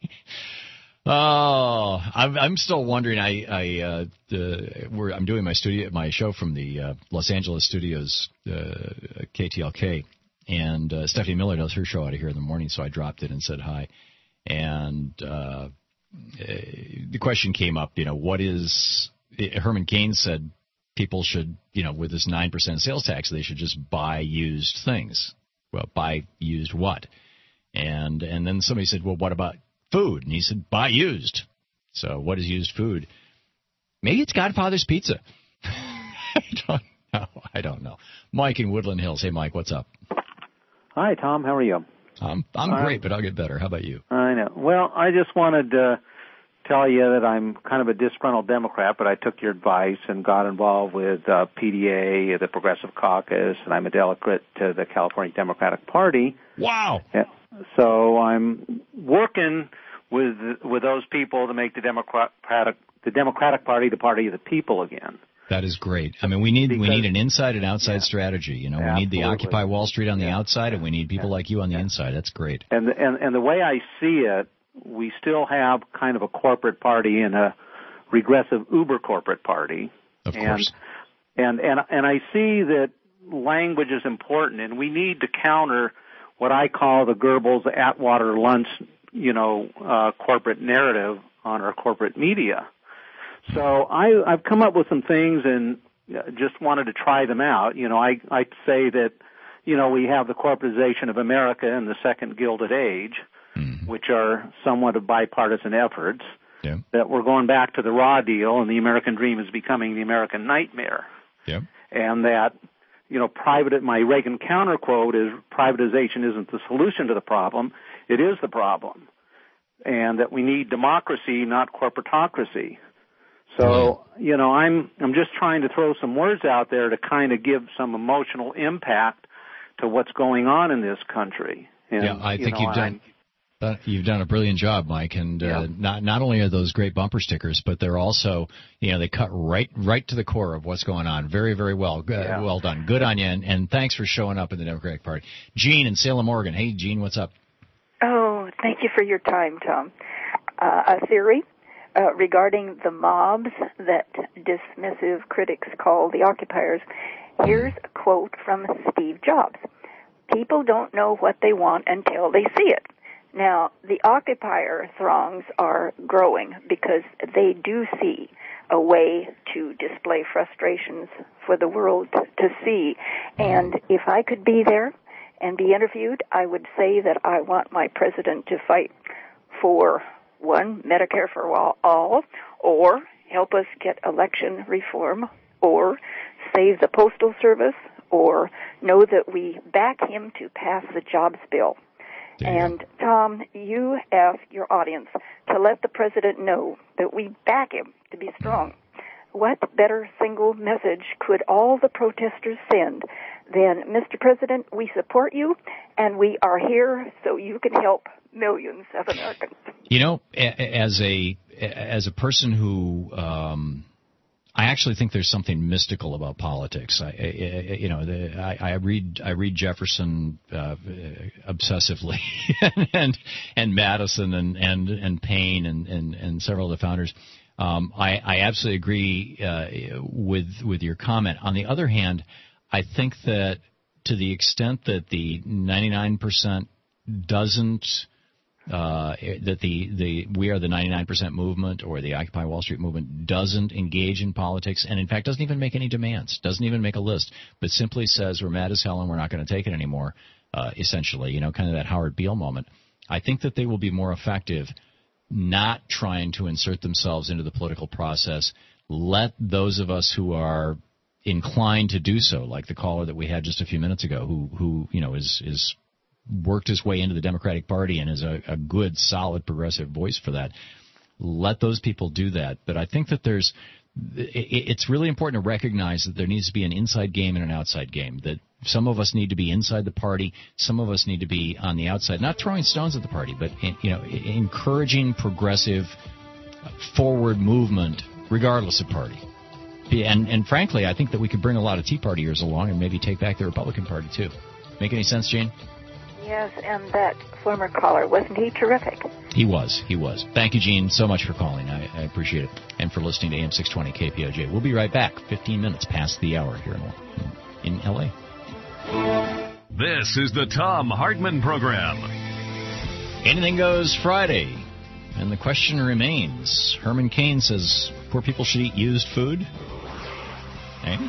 [SPEAKER 2] Oh, I'm still wondering. I'm doing my show from the Los Angeles studios, KTLK, and Stephanie Miller does her show out of here in the morning, so I dropped in and said hi. And the question came up, what is Herman Cain said? People should, with this 9% sales tax, they should just buy used things. Well, buy used what? And then somebody said, well, what about food? And he said, buy used. So what is used food? Maybe it's Godfather's Pizza. I don't know. Mike in Woodland Hills. Hey, Mike, what's up?
[SPEAKER 23] Hi, Tom. How are you?
[SPEAKER 2] I'm great, but I'll get better. How about you?
[SPEAKER 23] I know. Well, I just wanted to tell you that I'm kind of a disgruntled Democrat, but I took your advice and got involved with PDA, the Progressive Caucus, and I'm a delegate to the California Democratic Party.
[SPEAKER 2] Wow!
[SPEAKER 23] So I'm working with those people to make the Democratic Party the party of the people again.
[SPEAKER 2] That is great. I mean, we need an inside and outside strategy. We need the Occupy Wall Street on the outside, and we need people like you on the inside. That's great.
[SPEAKER 23] And the way I see it, we still have kind of a corporate party and a regressive uber corporate party.
[SPEAKER 2] Of course.
[SPEAKER 23] And I see that language is important, and we need to counter what I call the Goebbels Atwater lunch, corporate narrative on our corporate media. So I've come up with some things and just wanted to try them out. I say that, we have the corporatization of America in the second Gilded Age. which are somewhat of bipartisan efforts,
[SPEAKER 2] yeah.
[SPEAKER 23] that we're going back to the raw deal and the American dream is becoming the American nightmare.
[SPEAKER 2] Yeah.
[SPEAKER 23] And that, my Reagan counter quote is privatization isn't the solution to the problem, it is the problem. And that we need democracy, not corporatocracy. So, I'm just trying to throw some words out there to kind of give some emotional impact to what's going on in this country. And,
[SPEAKER 2] I think you've done a brilliant job, Mike. And not only are those great bumper stickers, but they're also, they cut right to the core of what's going on. Very, very well. Well done. Good on you. And thanks for showing up in the Democratic Party. Gene in Salem, Oregon. Hey, Gene, what's up?
[SPEAKER 6] Oh, thank you for your time, Tom. A theory regarding the mobs that dismissive critics call the occupiers. Here's a quote from Steve Jobs. People don't know what they want until they see it. Now, the occupier throngs are growing because they do see a way to display frustrations for the world to see. And if I could be there and be interviewed, I would say that I want my president to fight for, one, Medicare for all, or help us get election reform, or save the Postal Service, or know that we back him to pass the jobs bill. And, Tom, you ask your audience to let the president know that we back him to be strong. What better single message could all the protesters send than, Mr. President, we support you, and we are here so you can help millions of Americans?
[SPEAKER 2] As a person who I actually think there's something mystical about politics. I read Jefferson obsessively, and Madison and Paine and several of the founders. I absolutely agree with your comment. On the other hand, I think that to the extent that the 99% doesn't. That the We Are the 99% movement or the Occupy Wall Street movement doesn't engage in politics, and in fact doesn't even make any demands, doesn't even make a list, but simply says we're mad as hell and we're not going to take it anymore, essentially, kind of that Howard Beale moment. I think that they will be more effective not trying to insert themselves into the political process. Let those of us who are inclined to do so, like the caller that we had just a few minutes ago, who is worked his way into the Democratic Party and is a good, solid, progressive voice for that. Let those people do that. But I think that it's really important to recognize that there needs to be an inside game and an outside game, that some of us need to be inside the party, some of us need to be on the outside, not throwing stones at the party, but encouraging progressive forward movement regardless of party. And frankly, I think that we could bring a lot of Tea Partiers along and maybe take back the Republican Party too. Make any sense, Jane?
[SPEAKER 6] Yes, and that former caller, wasn't he terrific? He was.
[SPEAKER 2] Thank you, Gene, so much for calling. I appreciate it. And for listening to AM 620 KPOJ. We'll be right back, 15 minutes past the hour here in L.A.
[SPEAKER 1] This is the Thom Hartmann Program.
[SPEAKER 2] Anything Goes Friday. And the question remains, Herman Cain says poor people should eat used food? Eh?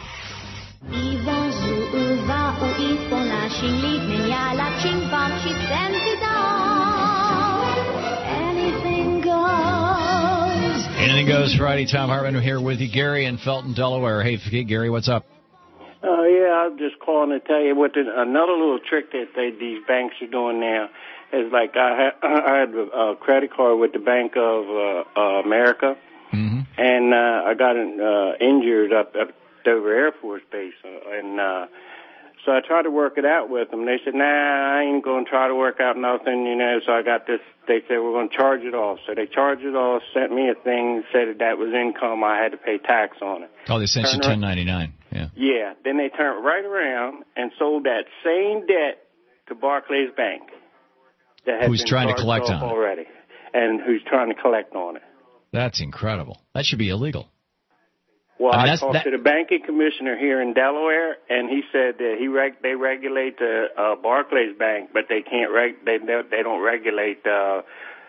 [SPEAKER 2] Anything Goes Friday. Thom Hartmann here with you. Gary in Felton, Delaware. Hey, Gary, what's up?
[SPEAKER 7] I'm just calling to tell you another little trick that these banks are doing now is like I had a credit card with the Bank of America,
[SPEAKER 2] mm-hmm.
[SPEAKER 7] and I got injured up Dover Air Force Base, so I tried to work it out with them. They said, nah, I ain't going to try to work out nothing, so I got this. They said, we're going to charge it off. So they charged it off, sent me a thing, said that was income. I had to pay tax on it.
[SPEAKER 2] Oh, they sent you 1099. Yeah.
[SPEAKER 7] Yeah. Then they turned right around and sold that same debt to Barclays Bank.
[SPEAKER 2] Who's trying to collect on it
[SPEAKER 7] already, and who's trying to collect on it.
[SPEAKER 2] That's incredible. That should be illegal.
[SPEAKER 7] Well, I talked to the banking commissioner here in Delaware, and he said that they regulate the Barclays Bank, but they can't they don't regulate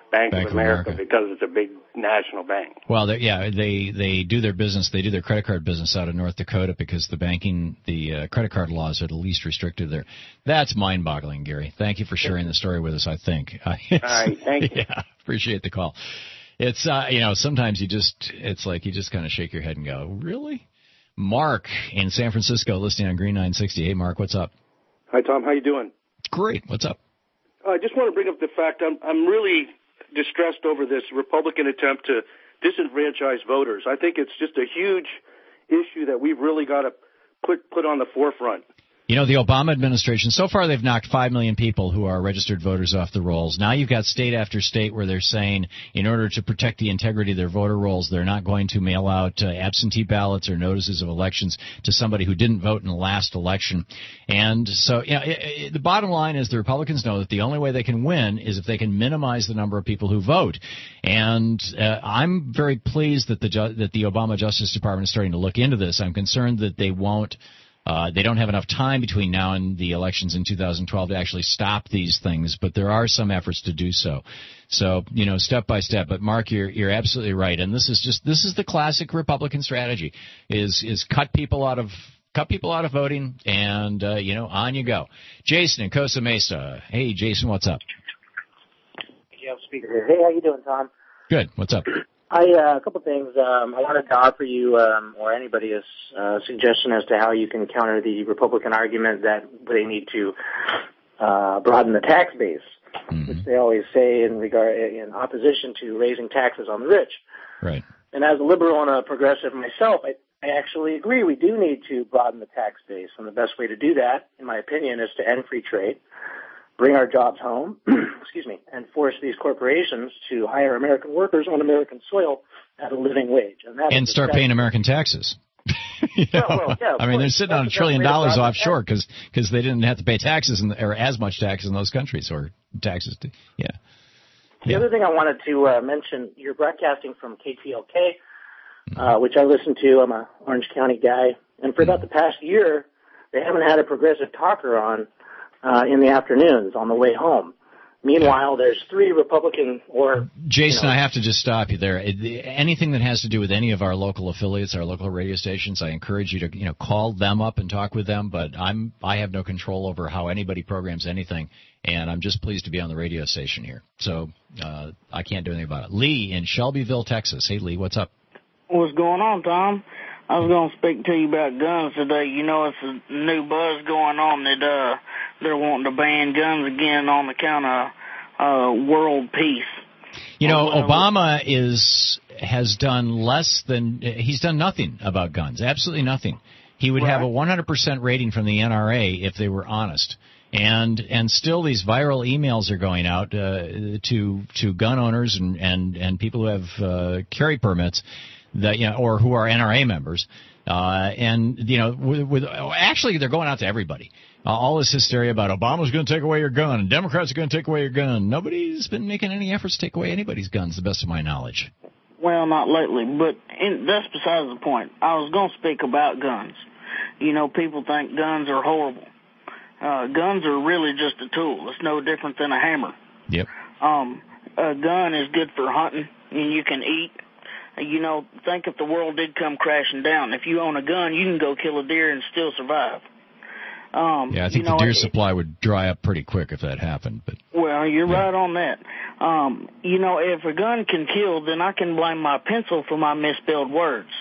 [SPEAKER 7] Bank of America because it's a big national bank.
[SPEAKER 2] Well, they do their business. They do their credit card business out of North Dakota because the credit card laws are the least restrictive there. That's mind-boggling, Gary. Thank you for sharing the story with us. I think.
[SPEAKER 7] All right, thank you.
[SPEAKER 2] Yeah, appreciate the call. It's sometimes it's like you just kind of shake your head and go, really? Mark in San Francisco, listening on Green 960. Hey, Mark, what's up?
[SPEAKER 9] Hi, Tom. How you doing?
[SPEAKER 2] Great. What's up?
[SPEAKER 9] I just want to bring up the fact I'm really distressed over this Republican attempt to disenfranchise voters. I think it's just a huge issue that we've really got to put on the forefront.
[SPEAKER 2] You know, the Obama administration, so far they've knocked 5 million people who are registered voters off the rolls. Now you've got state after state where they're saying in order to protect the integrity of their voter rolls, they're not going to mail out absentee ballots or notices of elections to somebody who didn't vote in the last election. And so, the bottom line is the Republicans know that the only way they can win is if they can minimize the number of people who vote. And I'm very pleased that the Obama Justice Department is starting to look into this. I'm concerned that they won't. They don't have enough time between now and the elections in 2012 to actually stop these things, but there are some efforts to do so. So, step by step. But Mark, you're absolutely right, and this is the classic Republican strategy: is cut people out of voting, and on you go. Jason in Costa Mesa. Hey, Jason, what's up?
[SPEAKER 10] Yeah, speaker here. Hey, how you doing, Tom?
[SPEAKER 2] Good. What's up?
[SPEAKER 10] A couple things. I wanted to offer you or anybody a suggestion as to how you can counter the Republican argument that they need to broaden the tax base, which they always say in opposition to raising taxes on the rich.
[SPEAKER 2] Right.
[SPEAKER 10] And as a liberal and a progressive myself, I actually agree we do need to broaden the tax base, and the best way to do that, in my opinion, is to end free trade, bring our jobs home, and force these corporations to hire American workers on American soil at a living wage.
[SPEAKER 2] And start paying American taxes. They're sitting on $1 trillion offshore because they didn't have to pay taxes or as much taxes in those countries, or taxes.
[SPEAKER 10] The other thing I wanted to mention, you're broadcasting from KTLK, which I listen to. I'm a Orange County guy. And for about the past year, they haven't had a progressive talker on in the afternoons on the way home. Meanwhile, there's 3 Republican
[SPEAKER 2] Jason, I have to just stop you there. Anything that has to do with any of our local affiliates, our local radio stations, I encourage you to call them up and talk with them. But I have no control over how anybody programs anything, and I'm just pleased to be on the radio station here. So I can't do anything about it. Lee in Shelbyville, Texas. Hey, Lee, what's up?
[SPEAKER 11] What's going on, Tom? I was going to speak to you about guns today. It's a new buzz going on that they're wanting to ban guns again on account of world peace.
[SPEAKER 2] Obama has done nothing about guns, absolutely nothing. He would have a 100% rating from the NRA if they were honest. And still these viral emails are going out to gun owners and people who have carry permits that or who are NRA members, actually they're going out to everybody. All this hysteria about Obama's going to take away your gun and Democrats are going to take away your gun. Nobody's been making any efforts to take away anybody's guns, to the best of my knowledge.
[SPEAKER 11] Well, not lately, but that's besides the point. I was going to speak about guns. People think guns are horrible. Guns are really just a tool. It's no different than a hammer.
[SPEAKER 2] Yep.
[SPEAKER 11] A gun is good for hunting, and you can eat. Think if the world did come crashing down. If you own a gun, you can go kill a deer and still survive.
[SPEAKER 2] I think the deer supply would dry up pretty quick if that happened. But
[SPEAKER 11] well, you're right on that. If a gun can kill, then I can blame my pencil for my misspelled words.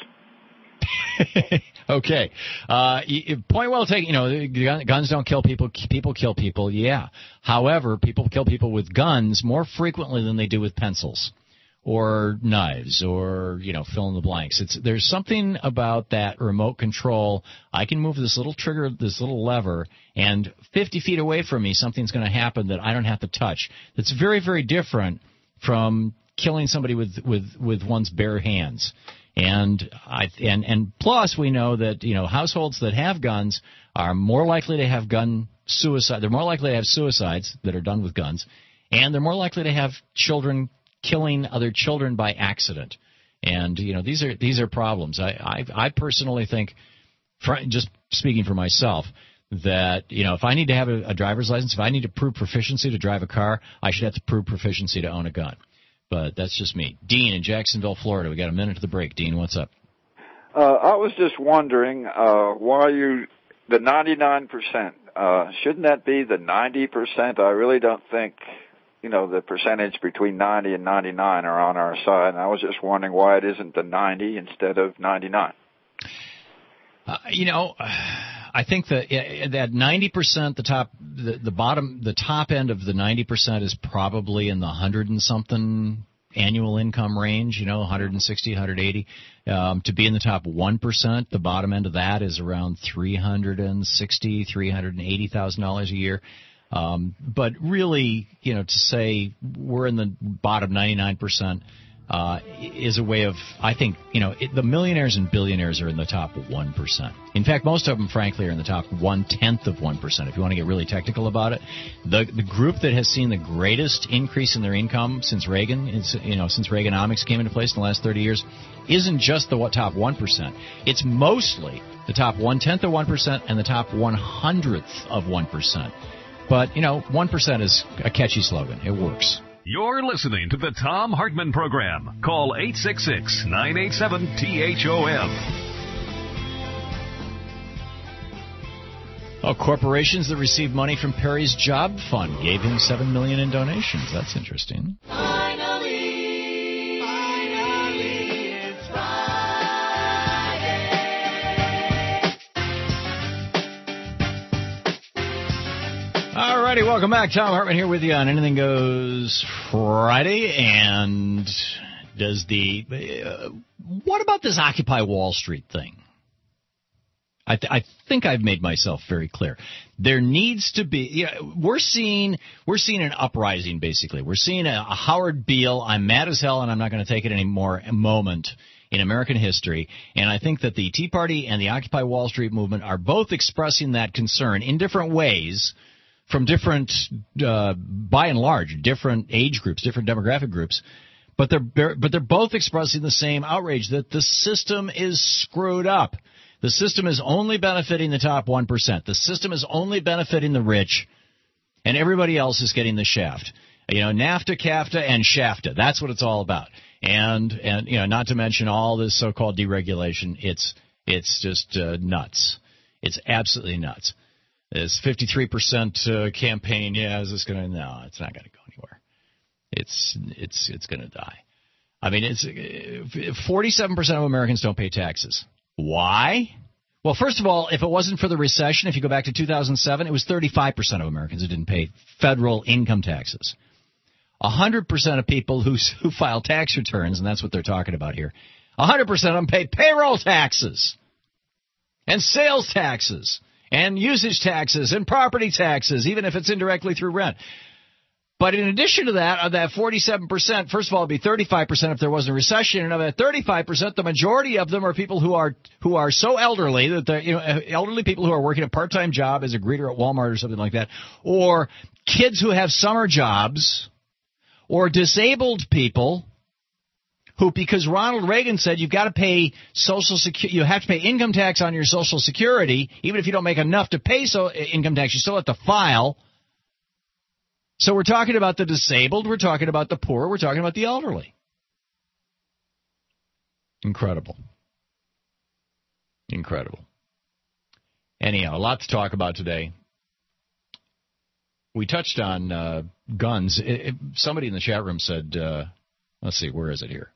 [SPEAKER 2] Okay. Point well taken. Guns don't kill people. People kill people. Yeah. However, people kill people with guns more frequently than they do with pencils or knives or, fill in the blanks. There's something about that remote control. I can move this little trigger, this little lever, and 50 feet away from me, something's going to happen that I don't have to touch. That's very, very different from killing somebody with one's bare hands. And plus we know that, households that have guns are more likely to have gun suicide. They're more likely to have suicides that are done with guns, and they're more likely to have children killing other children by accident. And, these are problems. I personally think, just speaking for myself, that, if I need to have a driver's license, if I need to prove proficiency to drive a car, I should have to prove proficiency to own a gun. But that's just me. Dean in Jacksonville, Florida. We got a minute to the break. Dean, what's up?
[SPEAKER 12] I was just wondering why the 99%, shouldn't that be the 90%? I really don't think, the percentage between 90 and 99 are on our side. And I was just wondering why it isn't the 90 instead of 99.
[SPEAKER 2] I think that 90%, the top end of the 90% is probably in the 100 and something annual income range, 160, 180. To be in the top 1%, the bottom end of that is around $360,000, $380,000 a year. But really, to say we're in the bottom 99%, is a way of, I think, the millionaires and billionaires are in the top 1%. In fact, most of them, frankly, are in the top 1/10 of 1%. If you want to get really technical about it, the group that has seen the greatest increase in their income since Reagan, since Reaganomics came into place in the last 30 years, isn't just the top 1%. It's mostly the top 1/10 of 1% and the top 100th of 1%. But 1% is a catchy slogan. It works.
[SPEAKER 1] You're listening to the Thom Hartmann Program. Call 866-987-THOM.
[SPEAKER 2] Corporations that received money from Perry's Job Fund gave him $7 million in donations. That's interesting.
[SPEAKER 8] Finally, it's Friday.
[SPEAKER 2] All righty, welcome back. Thom Hartmann here with you on Anything Goes Friday. And does what about this Occupy Wall Street thing? I think I've made myself very clear. There needs to be, we're seeing an uprising, basically. We're seeing a Howard Beale, I'm mad as hell and I'm not going to take it anymore moment in American history. And I think that the Tea Party and the Occupy Wall Street movement are both expressing that concern in different ways from different, by and large, different age groups, different demographic groups. But they're both expressing the same outrage that the system is screwed up. The system is only benefiting the top 1%. The system is only benefiting the rich, and everybody else is getting the shaft. NAFTA, CAFTA, and SHAFTA. That's what it's all about. And not to mention all this so-called deregulation. It's just nuts. It's absolutely nuts. This 53% campaign. Yeah, is this going to? No, it's not going to go anywhere. It's going to die. I mean, 47% of Americans don't pay taxes. Why? Well, first of all, if it wasn't for the recession, if you go back to 2007, it was 35% of Americans who didn't pay federal income taxes. 100% of people who file tax returns, and that's what they're talking about here, 100% of them pay payroll taxes and sales taxes and usage taxes and property taxes, even if it's indirectly through rent. But in addition to that, of that 47%, first of all, it would be 35% if there wasn't a recession, and of that 35%, the majority of them are people who are so elderly that they're elderly people who are working a part-time job as a greeter at Walmart or something like that, or kids who have summer jobs, or disabled people who, because Ronald Reagan said you've got to pay you have to pay income tax on your Social Security, even if you don't make enough to pay income tax, you still have to file. So we're talking about the disabled, we're talking about the poor, we're talking about the elderly. Incredible. Anyhow, a lot to talk about today. We touched on guns. Somebody in the chat room said, let's see, where is it here?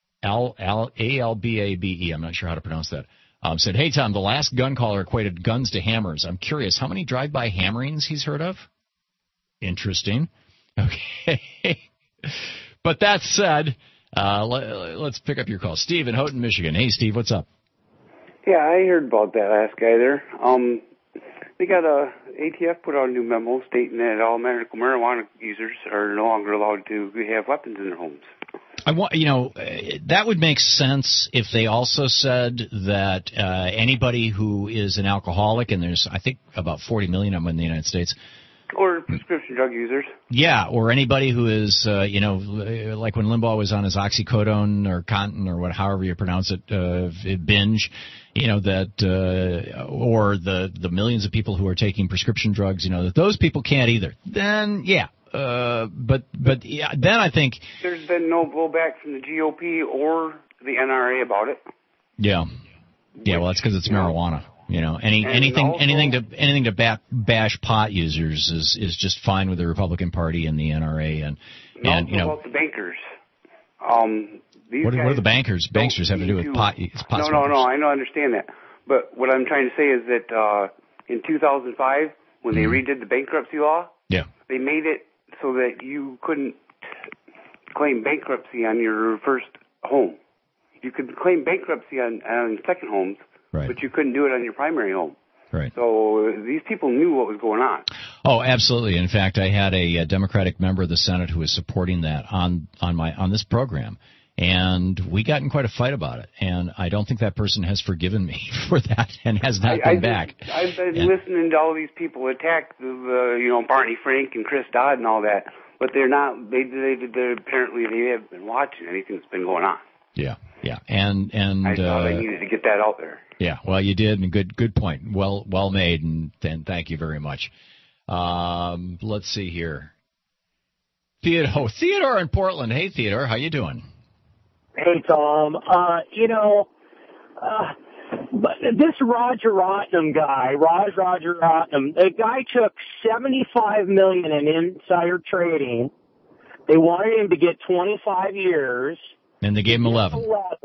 [SPEAKER 2] Albabe, I'm not sure how to pronounce that. Said, hey, Tom, the last gun caller equated guns to hammers. I'm curious, how many drive-by hammerings he's heard of? Interesting. Okay. But that said, let's pick up your call. Steve in Houghton, Michigan. Hey, Steve, what's up?
[SPEAKER 13] Yeah, I heard about that last guy there. They got ATF put out a new memo stating that all medical marijuana users are no longer allowed to have weapons in their homes.
[SPEAKER 2] That would make sense if they also said that anybody who is an alcoholic, and there's, I think, about 40 million of them in the United States,
[SPEAKER 13] or prescription drug users. Yeah,
[SPEAKER 2] or anybody who is, like when Limbaugh was on his oxycodone or Contin or however you pronounce it, binge, or the millions of people who are taking prescription drugs, that those people can't either. Then, yeah, but yeah, then I think
[SPEAKER 13] there's been no blowback from the GOP or the NRA about it.
[SPEAKER 2] Yeah. Well, that's because it's marijuana. Anything to bash pot users is just fine with the Republican Party and the NRA and
[SPEAKER 13] about the bankers.
[SPEAKER 2] What are the bankers? Banksters have to do with pot. Pot
[SPEAKER 13] no. I understand that. But what I'm trying to say is that in 2005, when they redid the bankruptcy law, they made it so that you couldn't claim bankruptcy on your first home. You could claim bankruptcy on second homes, but you couldn't do it on your primary home.
[SPEAKER 2] Right.
[SPEAKER 13] So these people knew what was going on.
[SPEAKER 2] Oh, absolutely. In fact, I had a Democratic member of the Senate who was supporting that on this program. And we got in quite a fight about it, and I don't think that person has forgiven me for that and has not been back.
[SPEAKER 13] I've been listening to all these people attack Barney Frank and Chris Dodd and all that, but they're not. They're apparently they haven't been watching anything that's been going on.
[SPEAKER 2] Yeah, and
[SPEAKER 13] I thought I needed to get that out there.
[SPEAKER 2] Yeah, well, you did, and good point. Well made, and thank you very much. Let's see here. Theodore in Portland. Hey, Theodore, how you doing?
[SPEAKER 3] Hey, Tom. But this Roger Rotnam guy, Roger Rotnam, the guy took $75 million in insider trading. They wanted him to get 25 years.
[SPEAKER 2] And they gave him 11.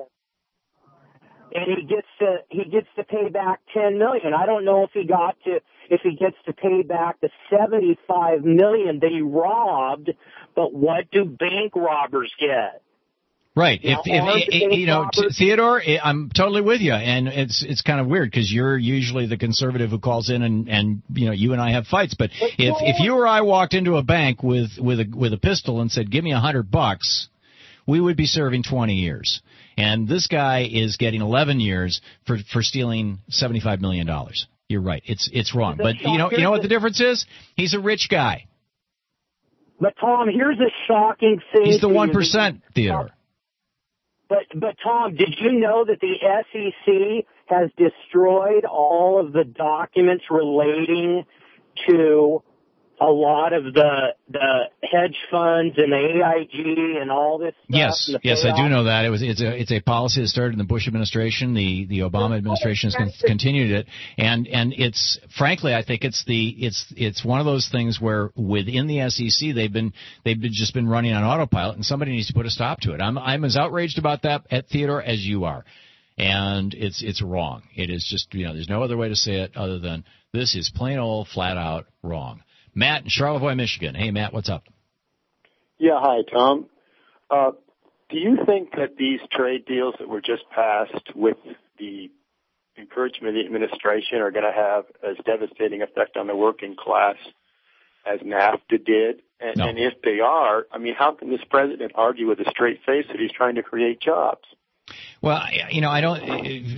[SPEAKER 3] And he gets to pay back $10 million. I don't know if he gets to pay back the $75 million that he robbed, but what do bank robbers get?
[SPEAKER 2] Right. Theodore, I'm totally with you, and it's kind of weird because you're usually the conservative who calls in and you and I have fights. But if you or I walked into a bank with a pistol and said, "Give me $100," we would be serving 20 years. And this guy is getting 11 years for stealing $75 million. You're right. It's wrong. But you know what the difference is? He's a rich guy.
[SPEAKER 3] But Tom, here's a shocking thing.
[SPEAKER 2] He's the 1%, Theodore.
[SPEAKER 3] But Tom, did you know that the SEC has destroyed all of the documents relating to a lot of the hedge funds and the AIG and all this stuff?
[SPEAKER 2] Yes, I do know that. It's a policy that started in the Bush administration. The Obama administration has continued it, and it's frankly, I think it's one of those things where within the SEC they've just been running on autopilot, and somebody needs to put a stop to it. I'm as outraged about that, Theodore, as you are, and it's wrong. It is just there's no other way to say it other than this is plain old flat out wrong. Matt in Charlevoix, Michigan. Hey, Matt, what's up?
[SPEAKER 14] Yeah, hi, Tom. Do you think that these trade deals that were just passed with the encouragement of the administration are going to have as devastating effect on the working class as NAFTA did? And if they are, how can this president argue with a straight face that he's trying to create jobs?
[SPEAKER 2] Well, I don't.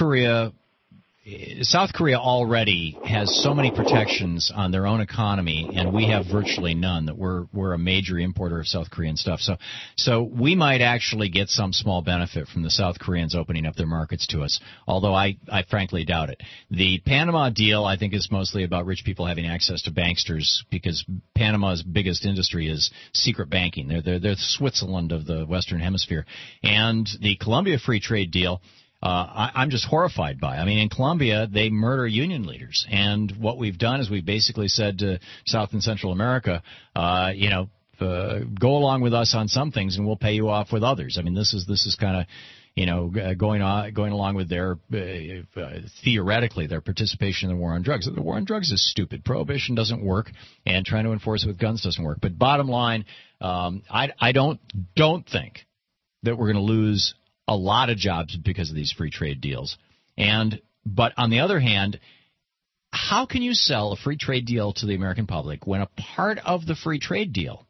[SPEAKER 2] South Korea already has so many protections on their own economy, and we have virtually none. That we're a major importer of South Korean stuff. So we might actually get some small benefit from the South Koreans opening up their markets to us, although I frankly doubt it. The Panama deal, I think, is mostly about rich people having access to banksters, because Panama's biggest industry is secret banking. They're the Switzerland of the Western Hemisphere. And the Colombia Free Trade Deal, I'm just horrified by. In Colombia, they murder union leaders, and what we've done is we've basically said to South and Central America, go along with us on some things, and we'll pay you off with others. This is kind of going along with their theoretically their participation in the war on drugs. The war on drugs is stupid. Prohibition doesn't work, and trying to enforce it with guns doesn't work. But bottom line, I don't think that we're going to lose a lot of jobs because of these free trade deals. But on the other hand, how can you sell a free trade deal to the American public when a part of the free trade deal,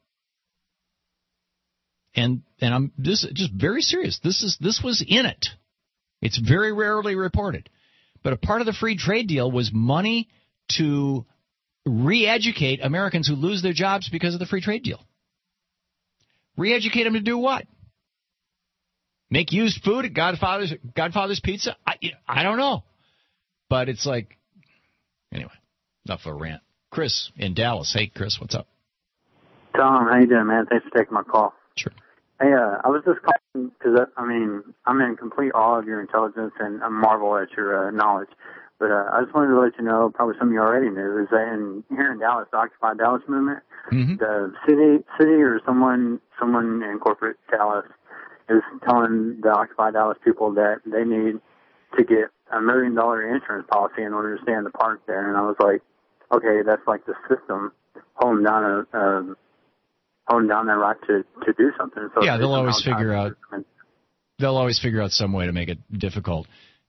[SPEAKER 2] and I'm just very serious, this was in it. It's very rarely reported. But a part of the free trade deal was money to re-educate Americans who lose their jobs because of the free trade deal. Re-educate them to do what? Make used food at Godfather's Pizza? I don't know. But it's like, anyway, enough of a rant. Chris in Dallas. Hey, Chris, what's up?
[SPEAKER 15] Tom, how you doing, man? Thanks for taking my call.
[SPEAKER 2] Sure.
[SPEAKER 15] Hey, I was just calling because, I'm in complete awe of your intelligence and I marvel at your knowledge. But I just wanted to let you know, probably some of you already knew, is that here in Dallas, the Occupy Dallas movement, the city or someone in corporate Dallas is telling the Occupy Dallas people that they need to get $1 million insurance policy in order to stay in the park there. And I was like, okay, that's like the system holding down that right to do something. So
[SPEAKER 2] yeah, they'll always figure out some way to make it difficult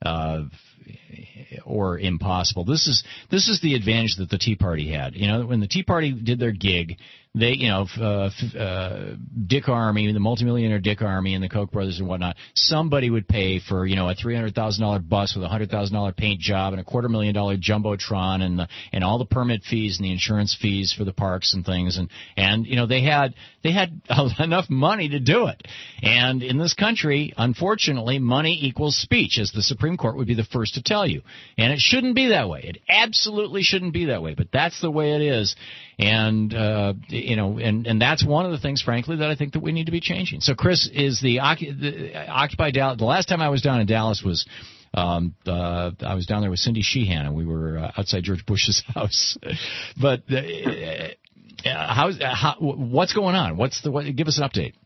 [SPEAKER 2] or impossible. This is the advantage that the Tea Party had. When the Tea Party did their gig, they, Dick Armey, the multimillionaire Dick Armey and the Koch brothers and whatnot, somebody would pay for, a $300,000 bus with a $100,000 paint job and a $250,000 jumbotron and all the permit fees and the insurance fees for the parks and things. And they had enough money to do it. And in this country, unfortunately, money equals speech, as the Supreme Court would be the first to tell you. And it shouldn't be that way. It absolutely shouldn't be that way. But that's the way it is. And, and that's one of the things, frankly, that I think that we need to be changing. So, Chris, is the Occupy Dallas, the last time I was down in Dallas was, I was down there with Cindy Sheehan, and we were outside George Bush's house. But, what's going on? Give us an update.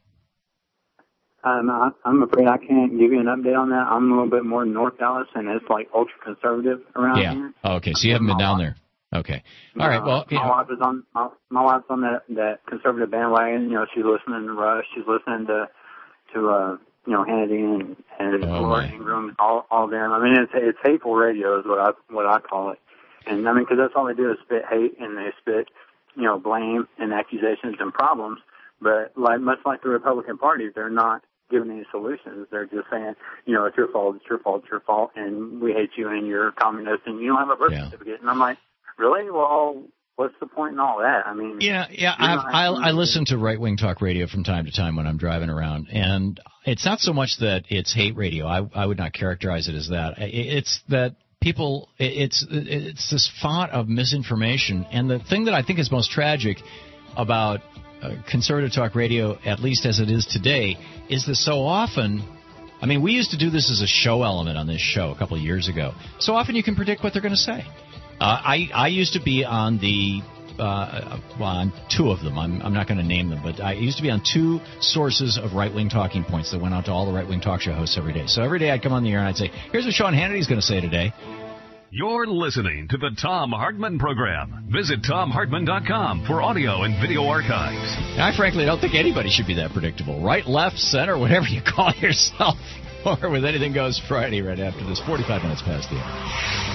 [SPEAKER 15] I'm afraid I can't give you an update on that. I'm a little bit more North Dallas, and it's like ultra conservative around here.
[SPEAKER 2] Oh, okay, so you haven't been down there. Okay. All right. Well,
[SPEAKER 15] my wife's on that conservative bandwagon. She's listening to Rush. She's listening to Hannity and Laura Ingraham, all of them. I mean, it's hateful radio is what I call it. And because that's all they do is spit hate and they spit blame and accusations and problems. But much like the Republican Party, they're not giving any solutions. They're just saying, it's your fault, it's your fault, it's your fault, and we hate you and you're a communist and you don't have a birth certificate. And I'm like, really? Well, what's the point in all that? I mean,
[SPEAKER 2] I listen to right-wing talk radio from time to time when I'm driving around, and it's not so much that it's hate radio. I would not characterize it as that. It's that people, it's this font of misinformation, and the thing that I think is most tragic about conservative talk radio, at least as it is today, is that so often, we used to do this as a show element on this show a couple of years ago. So often you can predict what they're going to say. I used to be on on two of them. I'm not going to name them, but I used to be on two sources of right-wing talking points that went out to all the right-wing talk show hosts every day. So every day I'd come on the air and I'd say, here's what Sean Hannity's going to say today.
[SPEAKER 1] You're listening to the Thom Hartmann Program. Visit ThomHartmann.com for audio and video archives.
[SPEAKER 2] I frankly don't think anybody should be that predictable. Right, left, center, whatever you call yourself. Or with Anything Goes Friday right after this, 45 minutes past the hour.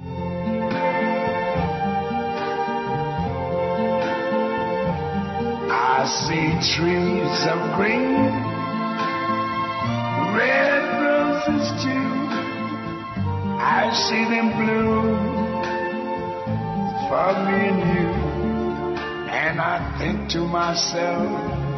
[SPEAKER 16] I see trees of green, red roses too. I see them bloom for me and you. And I think to myself,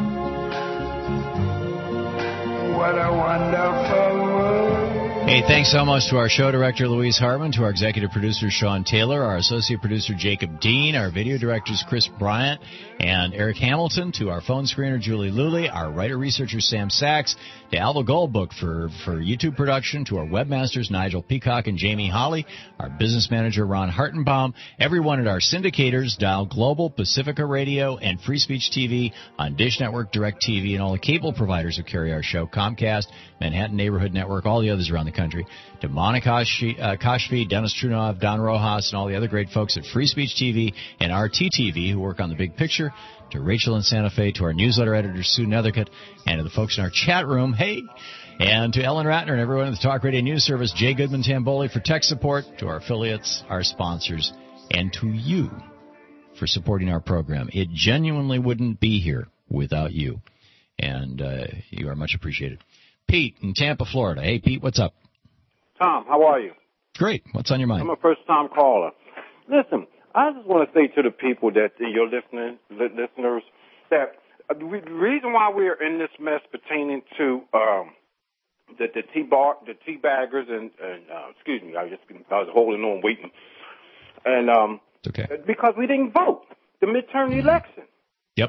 [SPEAKER 16] what a wonderful world.
[SPEAKER 2] Hey, thanks so much to our show director, Louise Hartman, to our executive producer, Sean Taylor, our associate producer, Jacob Dean, our video directors, Chris Bryant and Eric Hamilton, to our phone screener, Julie Luley, our writer-researcher, Sam Sachs, to Alva Goldbook for YouTube production, to our webmasters, Nigel Peacock and Jamie Holly, our business manager, Ron Hartenbaum, everyone at our syndicators, Dial Global, Pacifica Radio, and Free Speech TV on Dish Network, DirecTV, and all the cable providers who carry our show, Comcast, Manhattan Neighborhood Network, all the others around the country, to Monica Kashfi, Dennis Trunov, Don Rojas, and all the other great folks at Free Speech TV and RTTV who work on the big picture, to Rachel in Santa Fe, to our newsletter editor, Sue Nethercutt, and to the folks in our chat room, hey, and to Ellen Ratner and everyone at the Talk Radio News Service, Jay Goodman Tamboli for tech support, to our affiliates, our sponsors, and to you for supporting our program. It genuinely wouldn't be here without you, and you are much appreciated. Pete in Tampa, Florida. Hey, Pete, what's up?
[SPEAKER 17] Tom, how are you?
[SPEAKER 2] Great. What's on your mind?
[SPEAKER 17] I'm a first-time caller. Listen, I just want to say to the people that your listeners, that the reason why we're in this mess pertaining to the tea baggers and excuse me, I was holding on waiting, and
[SPEAKER 2] it's okay.
[SPEAKER 17] Because we didn't vote the midterm election.
[SPEAKER 2] Yep.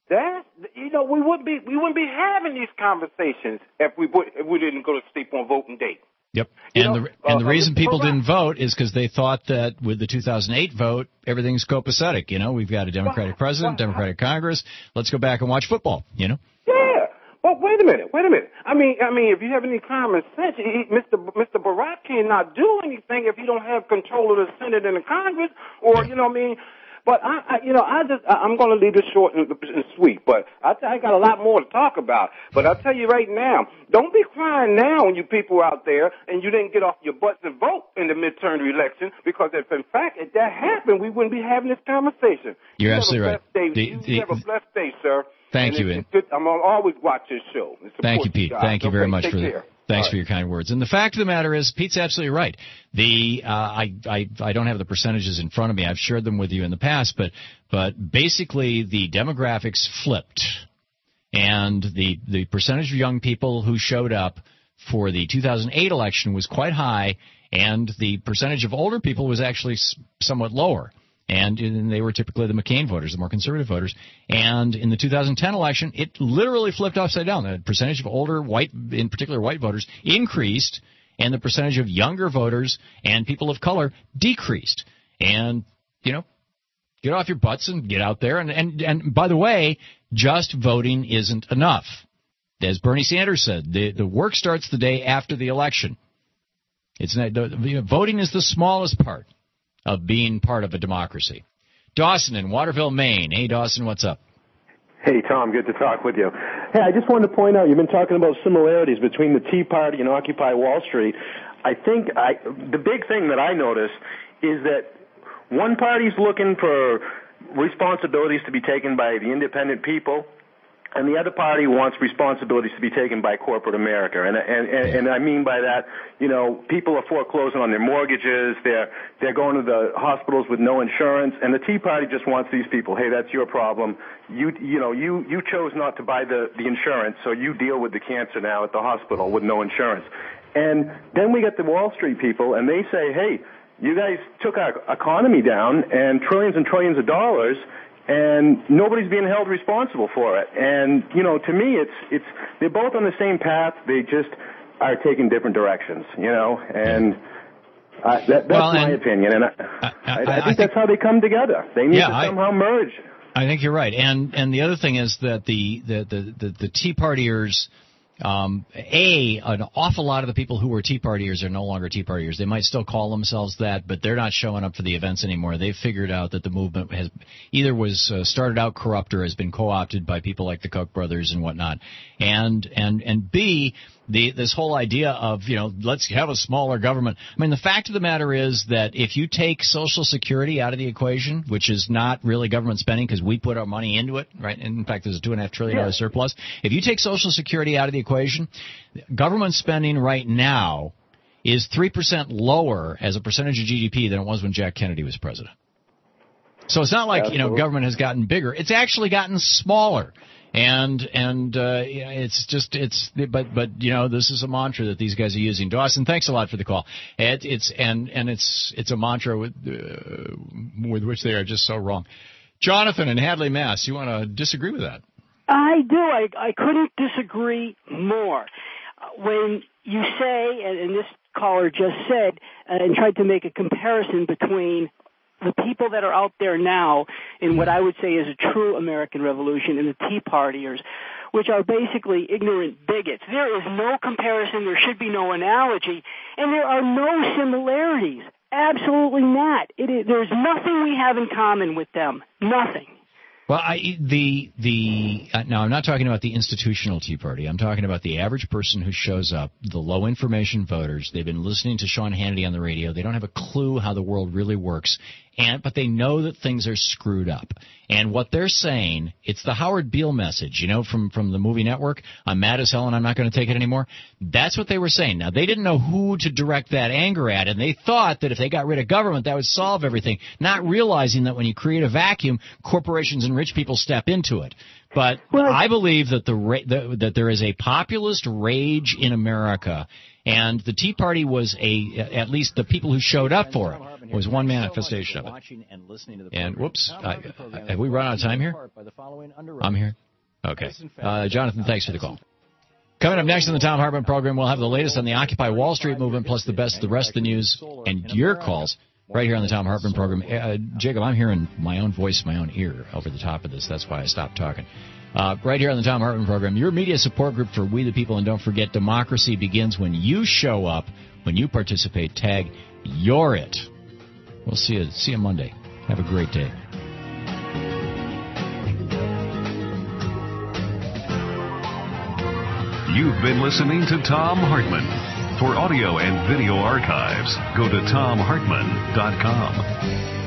[SPEAKER 17] we wouldn't be having these conversations if we didn't go to sleep on voting day.
[SPEAKER 2] Yep. And the reason people didn't vote is because they thought that with the 2008 vote, everything's copacetic. We've got a Democratic president, Democratic Congress. Let's go back and watch football,
[SPEAKER 17] Yeah. Well, wait a minute. I mean, if you have any common sense, Mr. Barack cannot do anything if he don't have control of the Senate and the Congress, or, you know what I mean? But I'm going to leave this short and sweet, but I got a lot more to talk about. But I'll tell you right now, don't be crying now when you people out there and you didn't get off your butts and vote in the midterm election, because if in fact if that happened, we wouldn't be having this conversation.
[SPEAKER 2] You're absolutely right.
[SPEAKER 17] You have a blessed day, sir.
[SPEAKER 2] Thank you.
[SPEAKER 17] I'm going to always watch this show.
[SPEAKER 2] Thank you, Pete. Thank you very much for that. Thanks for your kind words. And the fact of the matter is, Pete's absolutely right. I don't have the percentages in front of me. I've shared them with you in the past, but basically the demographics flipped, and the percentage of young people who showed up for the 2008 election was quite high, and the percentage of older people was actually somewhat lower. And they were typically the McCain voters, the more conservative voters. And in the 2010 election, it literally flipped upside down. The percentage of older white, in particular white voters, increased, and the percentage of younger voters and people of color decreased. And, get off your butts and get out there. And by the way, just voting isn't enough. As Bernie Sanders said, the work starts the day after the election. It's not, voting is the smallest part of being part of a democracy. Dawson in Waterville, Maine. Hey, Dawson, what's up?
[SPEAKER 18] Hey, Tom, good to talk with you. Hey, I just wanted to point out, you've been talking about similarities between the Tea Party and Occupy Wall Street. I think the big thing that I noticed is that one party's looking for responsibilities to be taken by the independent people, and the other party wants responsibilities to be taken by corporate America. And I mean by that, people are foreclosing on their mortgages, they're going to the hospitals with no insurance, and the Tea Party just wants these people, hey, that's your problem. You chose not to buy the insurance, so you deal with the cancer now at the hospital with no insurance. And then we get the Wall Street people, and they say, hey, you guys took our economy down and trillions of dollars, and nobody's being held responsible for it. And, to me, it's they're both on the same path. They just are taking different directions, and that's my opinion. And I think that's how they come together. They need to somehow merge.
[SPEAKER 2] I think you're right. And the other thing is that the Tea Partiers, an awful lot of the people who were Tea Partiers are no longer Tea Partiers. They might still call themselves that, but they're not showing up for the events anymore. They've figured out that the movement has either was started out corrupt or has been co-opted by people like the Koch brothers and whatnot. And B, this whole idea of, let's have a smaller government. I mean, the fact of the matter is that if you take Social Security out of the equation, which is not really government spending because we put our money into it, right? And in fact, there's a $2.5 trillion surplus. If you take Social Security out of the equation, government spending right now is 3% lower as a percentage of GDP than it was when Jack Kennedy was president. So it's not like, government has gotten bigger. It's actually gotten smaller. And this is a mantra that these guys are using. Dawson, thanks a lot for the call. It's a mantra with which they are just so wrong. Jonathan in Hadley, Mass. You want to disagree with that?
[SPEAKER 19] I do. I couldn't disagree more. When you say, and this caller just said, and tried to make a comparison between the people that are out there now in what I would say is a true American Revolution and the Tea Partiers, which are basically ignorant bigots. There is no comparison. There should be no analogy. And there are no similarities. Absolutely not. There's nothing we have in common with them. Nothing.
[SPEAKER 2] Well, now I'm not talking about the institutional Tea Party. I'm talking about the average person who shows up, the low information voters. They've been listening to Sean Hannity on the radio. They don't have a clue how the world really works, but they know that things are screwed up. And what they're saying, it's the Howard Beale message, from the movie Network. I'm mad as hell and I'm not going to take it anymore. That's what they were saying. Now, they didn't know who to direct that anger at, and they thought that if they got rid of government, that would solve everything, not realizing that when you create a vacuum, corporations and rich people step into it. But I believe that that there is a populist rage in America, And the Tea Party was at least the people who showed up for it was one manifestation of it. And whoops, have we run out of time here? I'm here. Okay. Jonathan, thanks for the call. Coming up next on the Thom Hartmann program, we'll have the latest on the Occupy Wall Street movement, plus the rest of the news and your calls right here on the Thom Hartmann program. Jacob, I'm hearing my own voice, my own ear over the top of this. That's why I stopped talking. Right here on the Thom Hartmann program, your media support group for We the People. And don't forget, democracy begins when you show up, when you participate. Tag You're It. We'll see you Monday. Have a great day.
[SPEAKER 1] You've been listening to Thom Hartmann. For audio and video archives, go to ThomHartmann.com.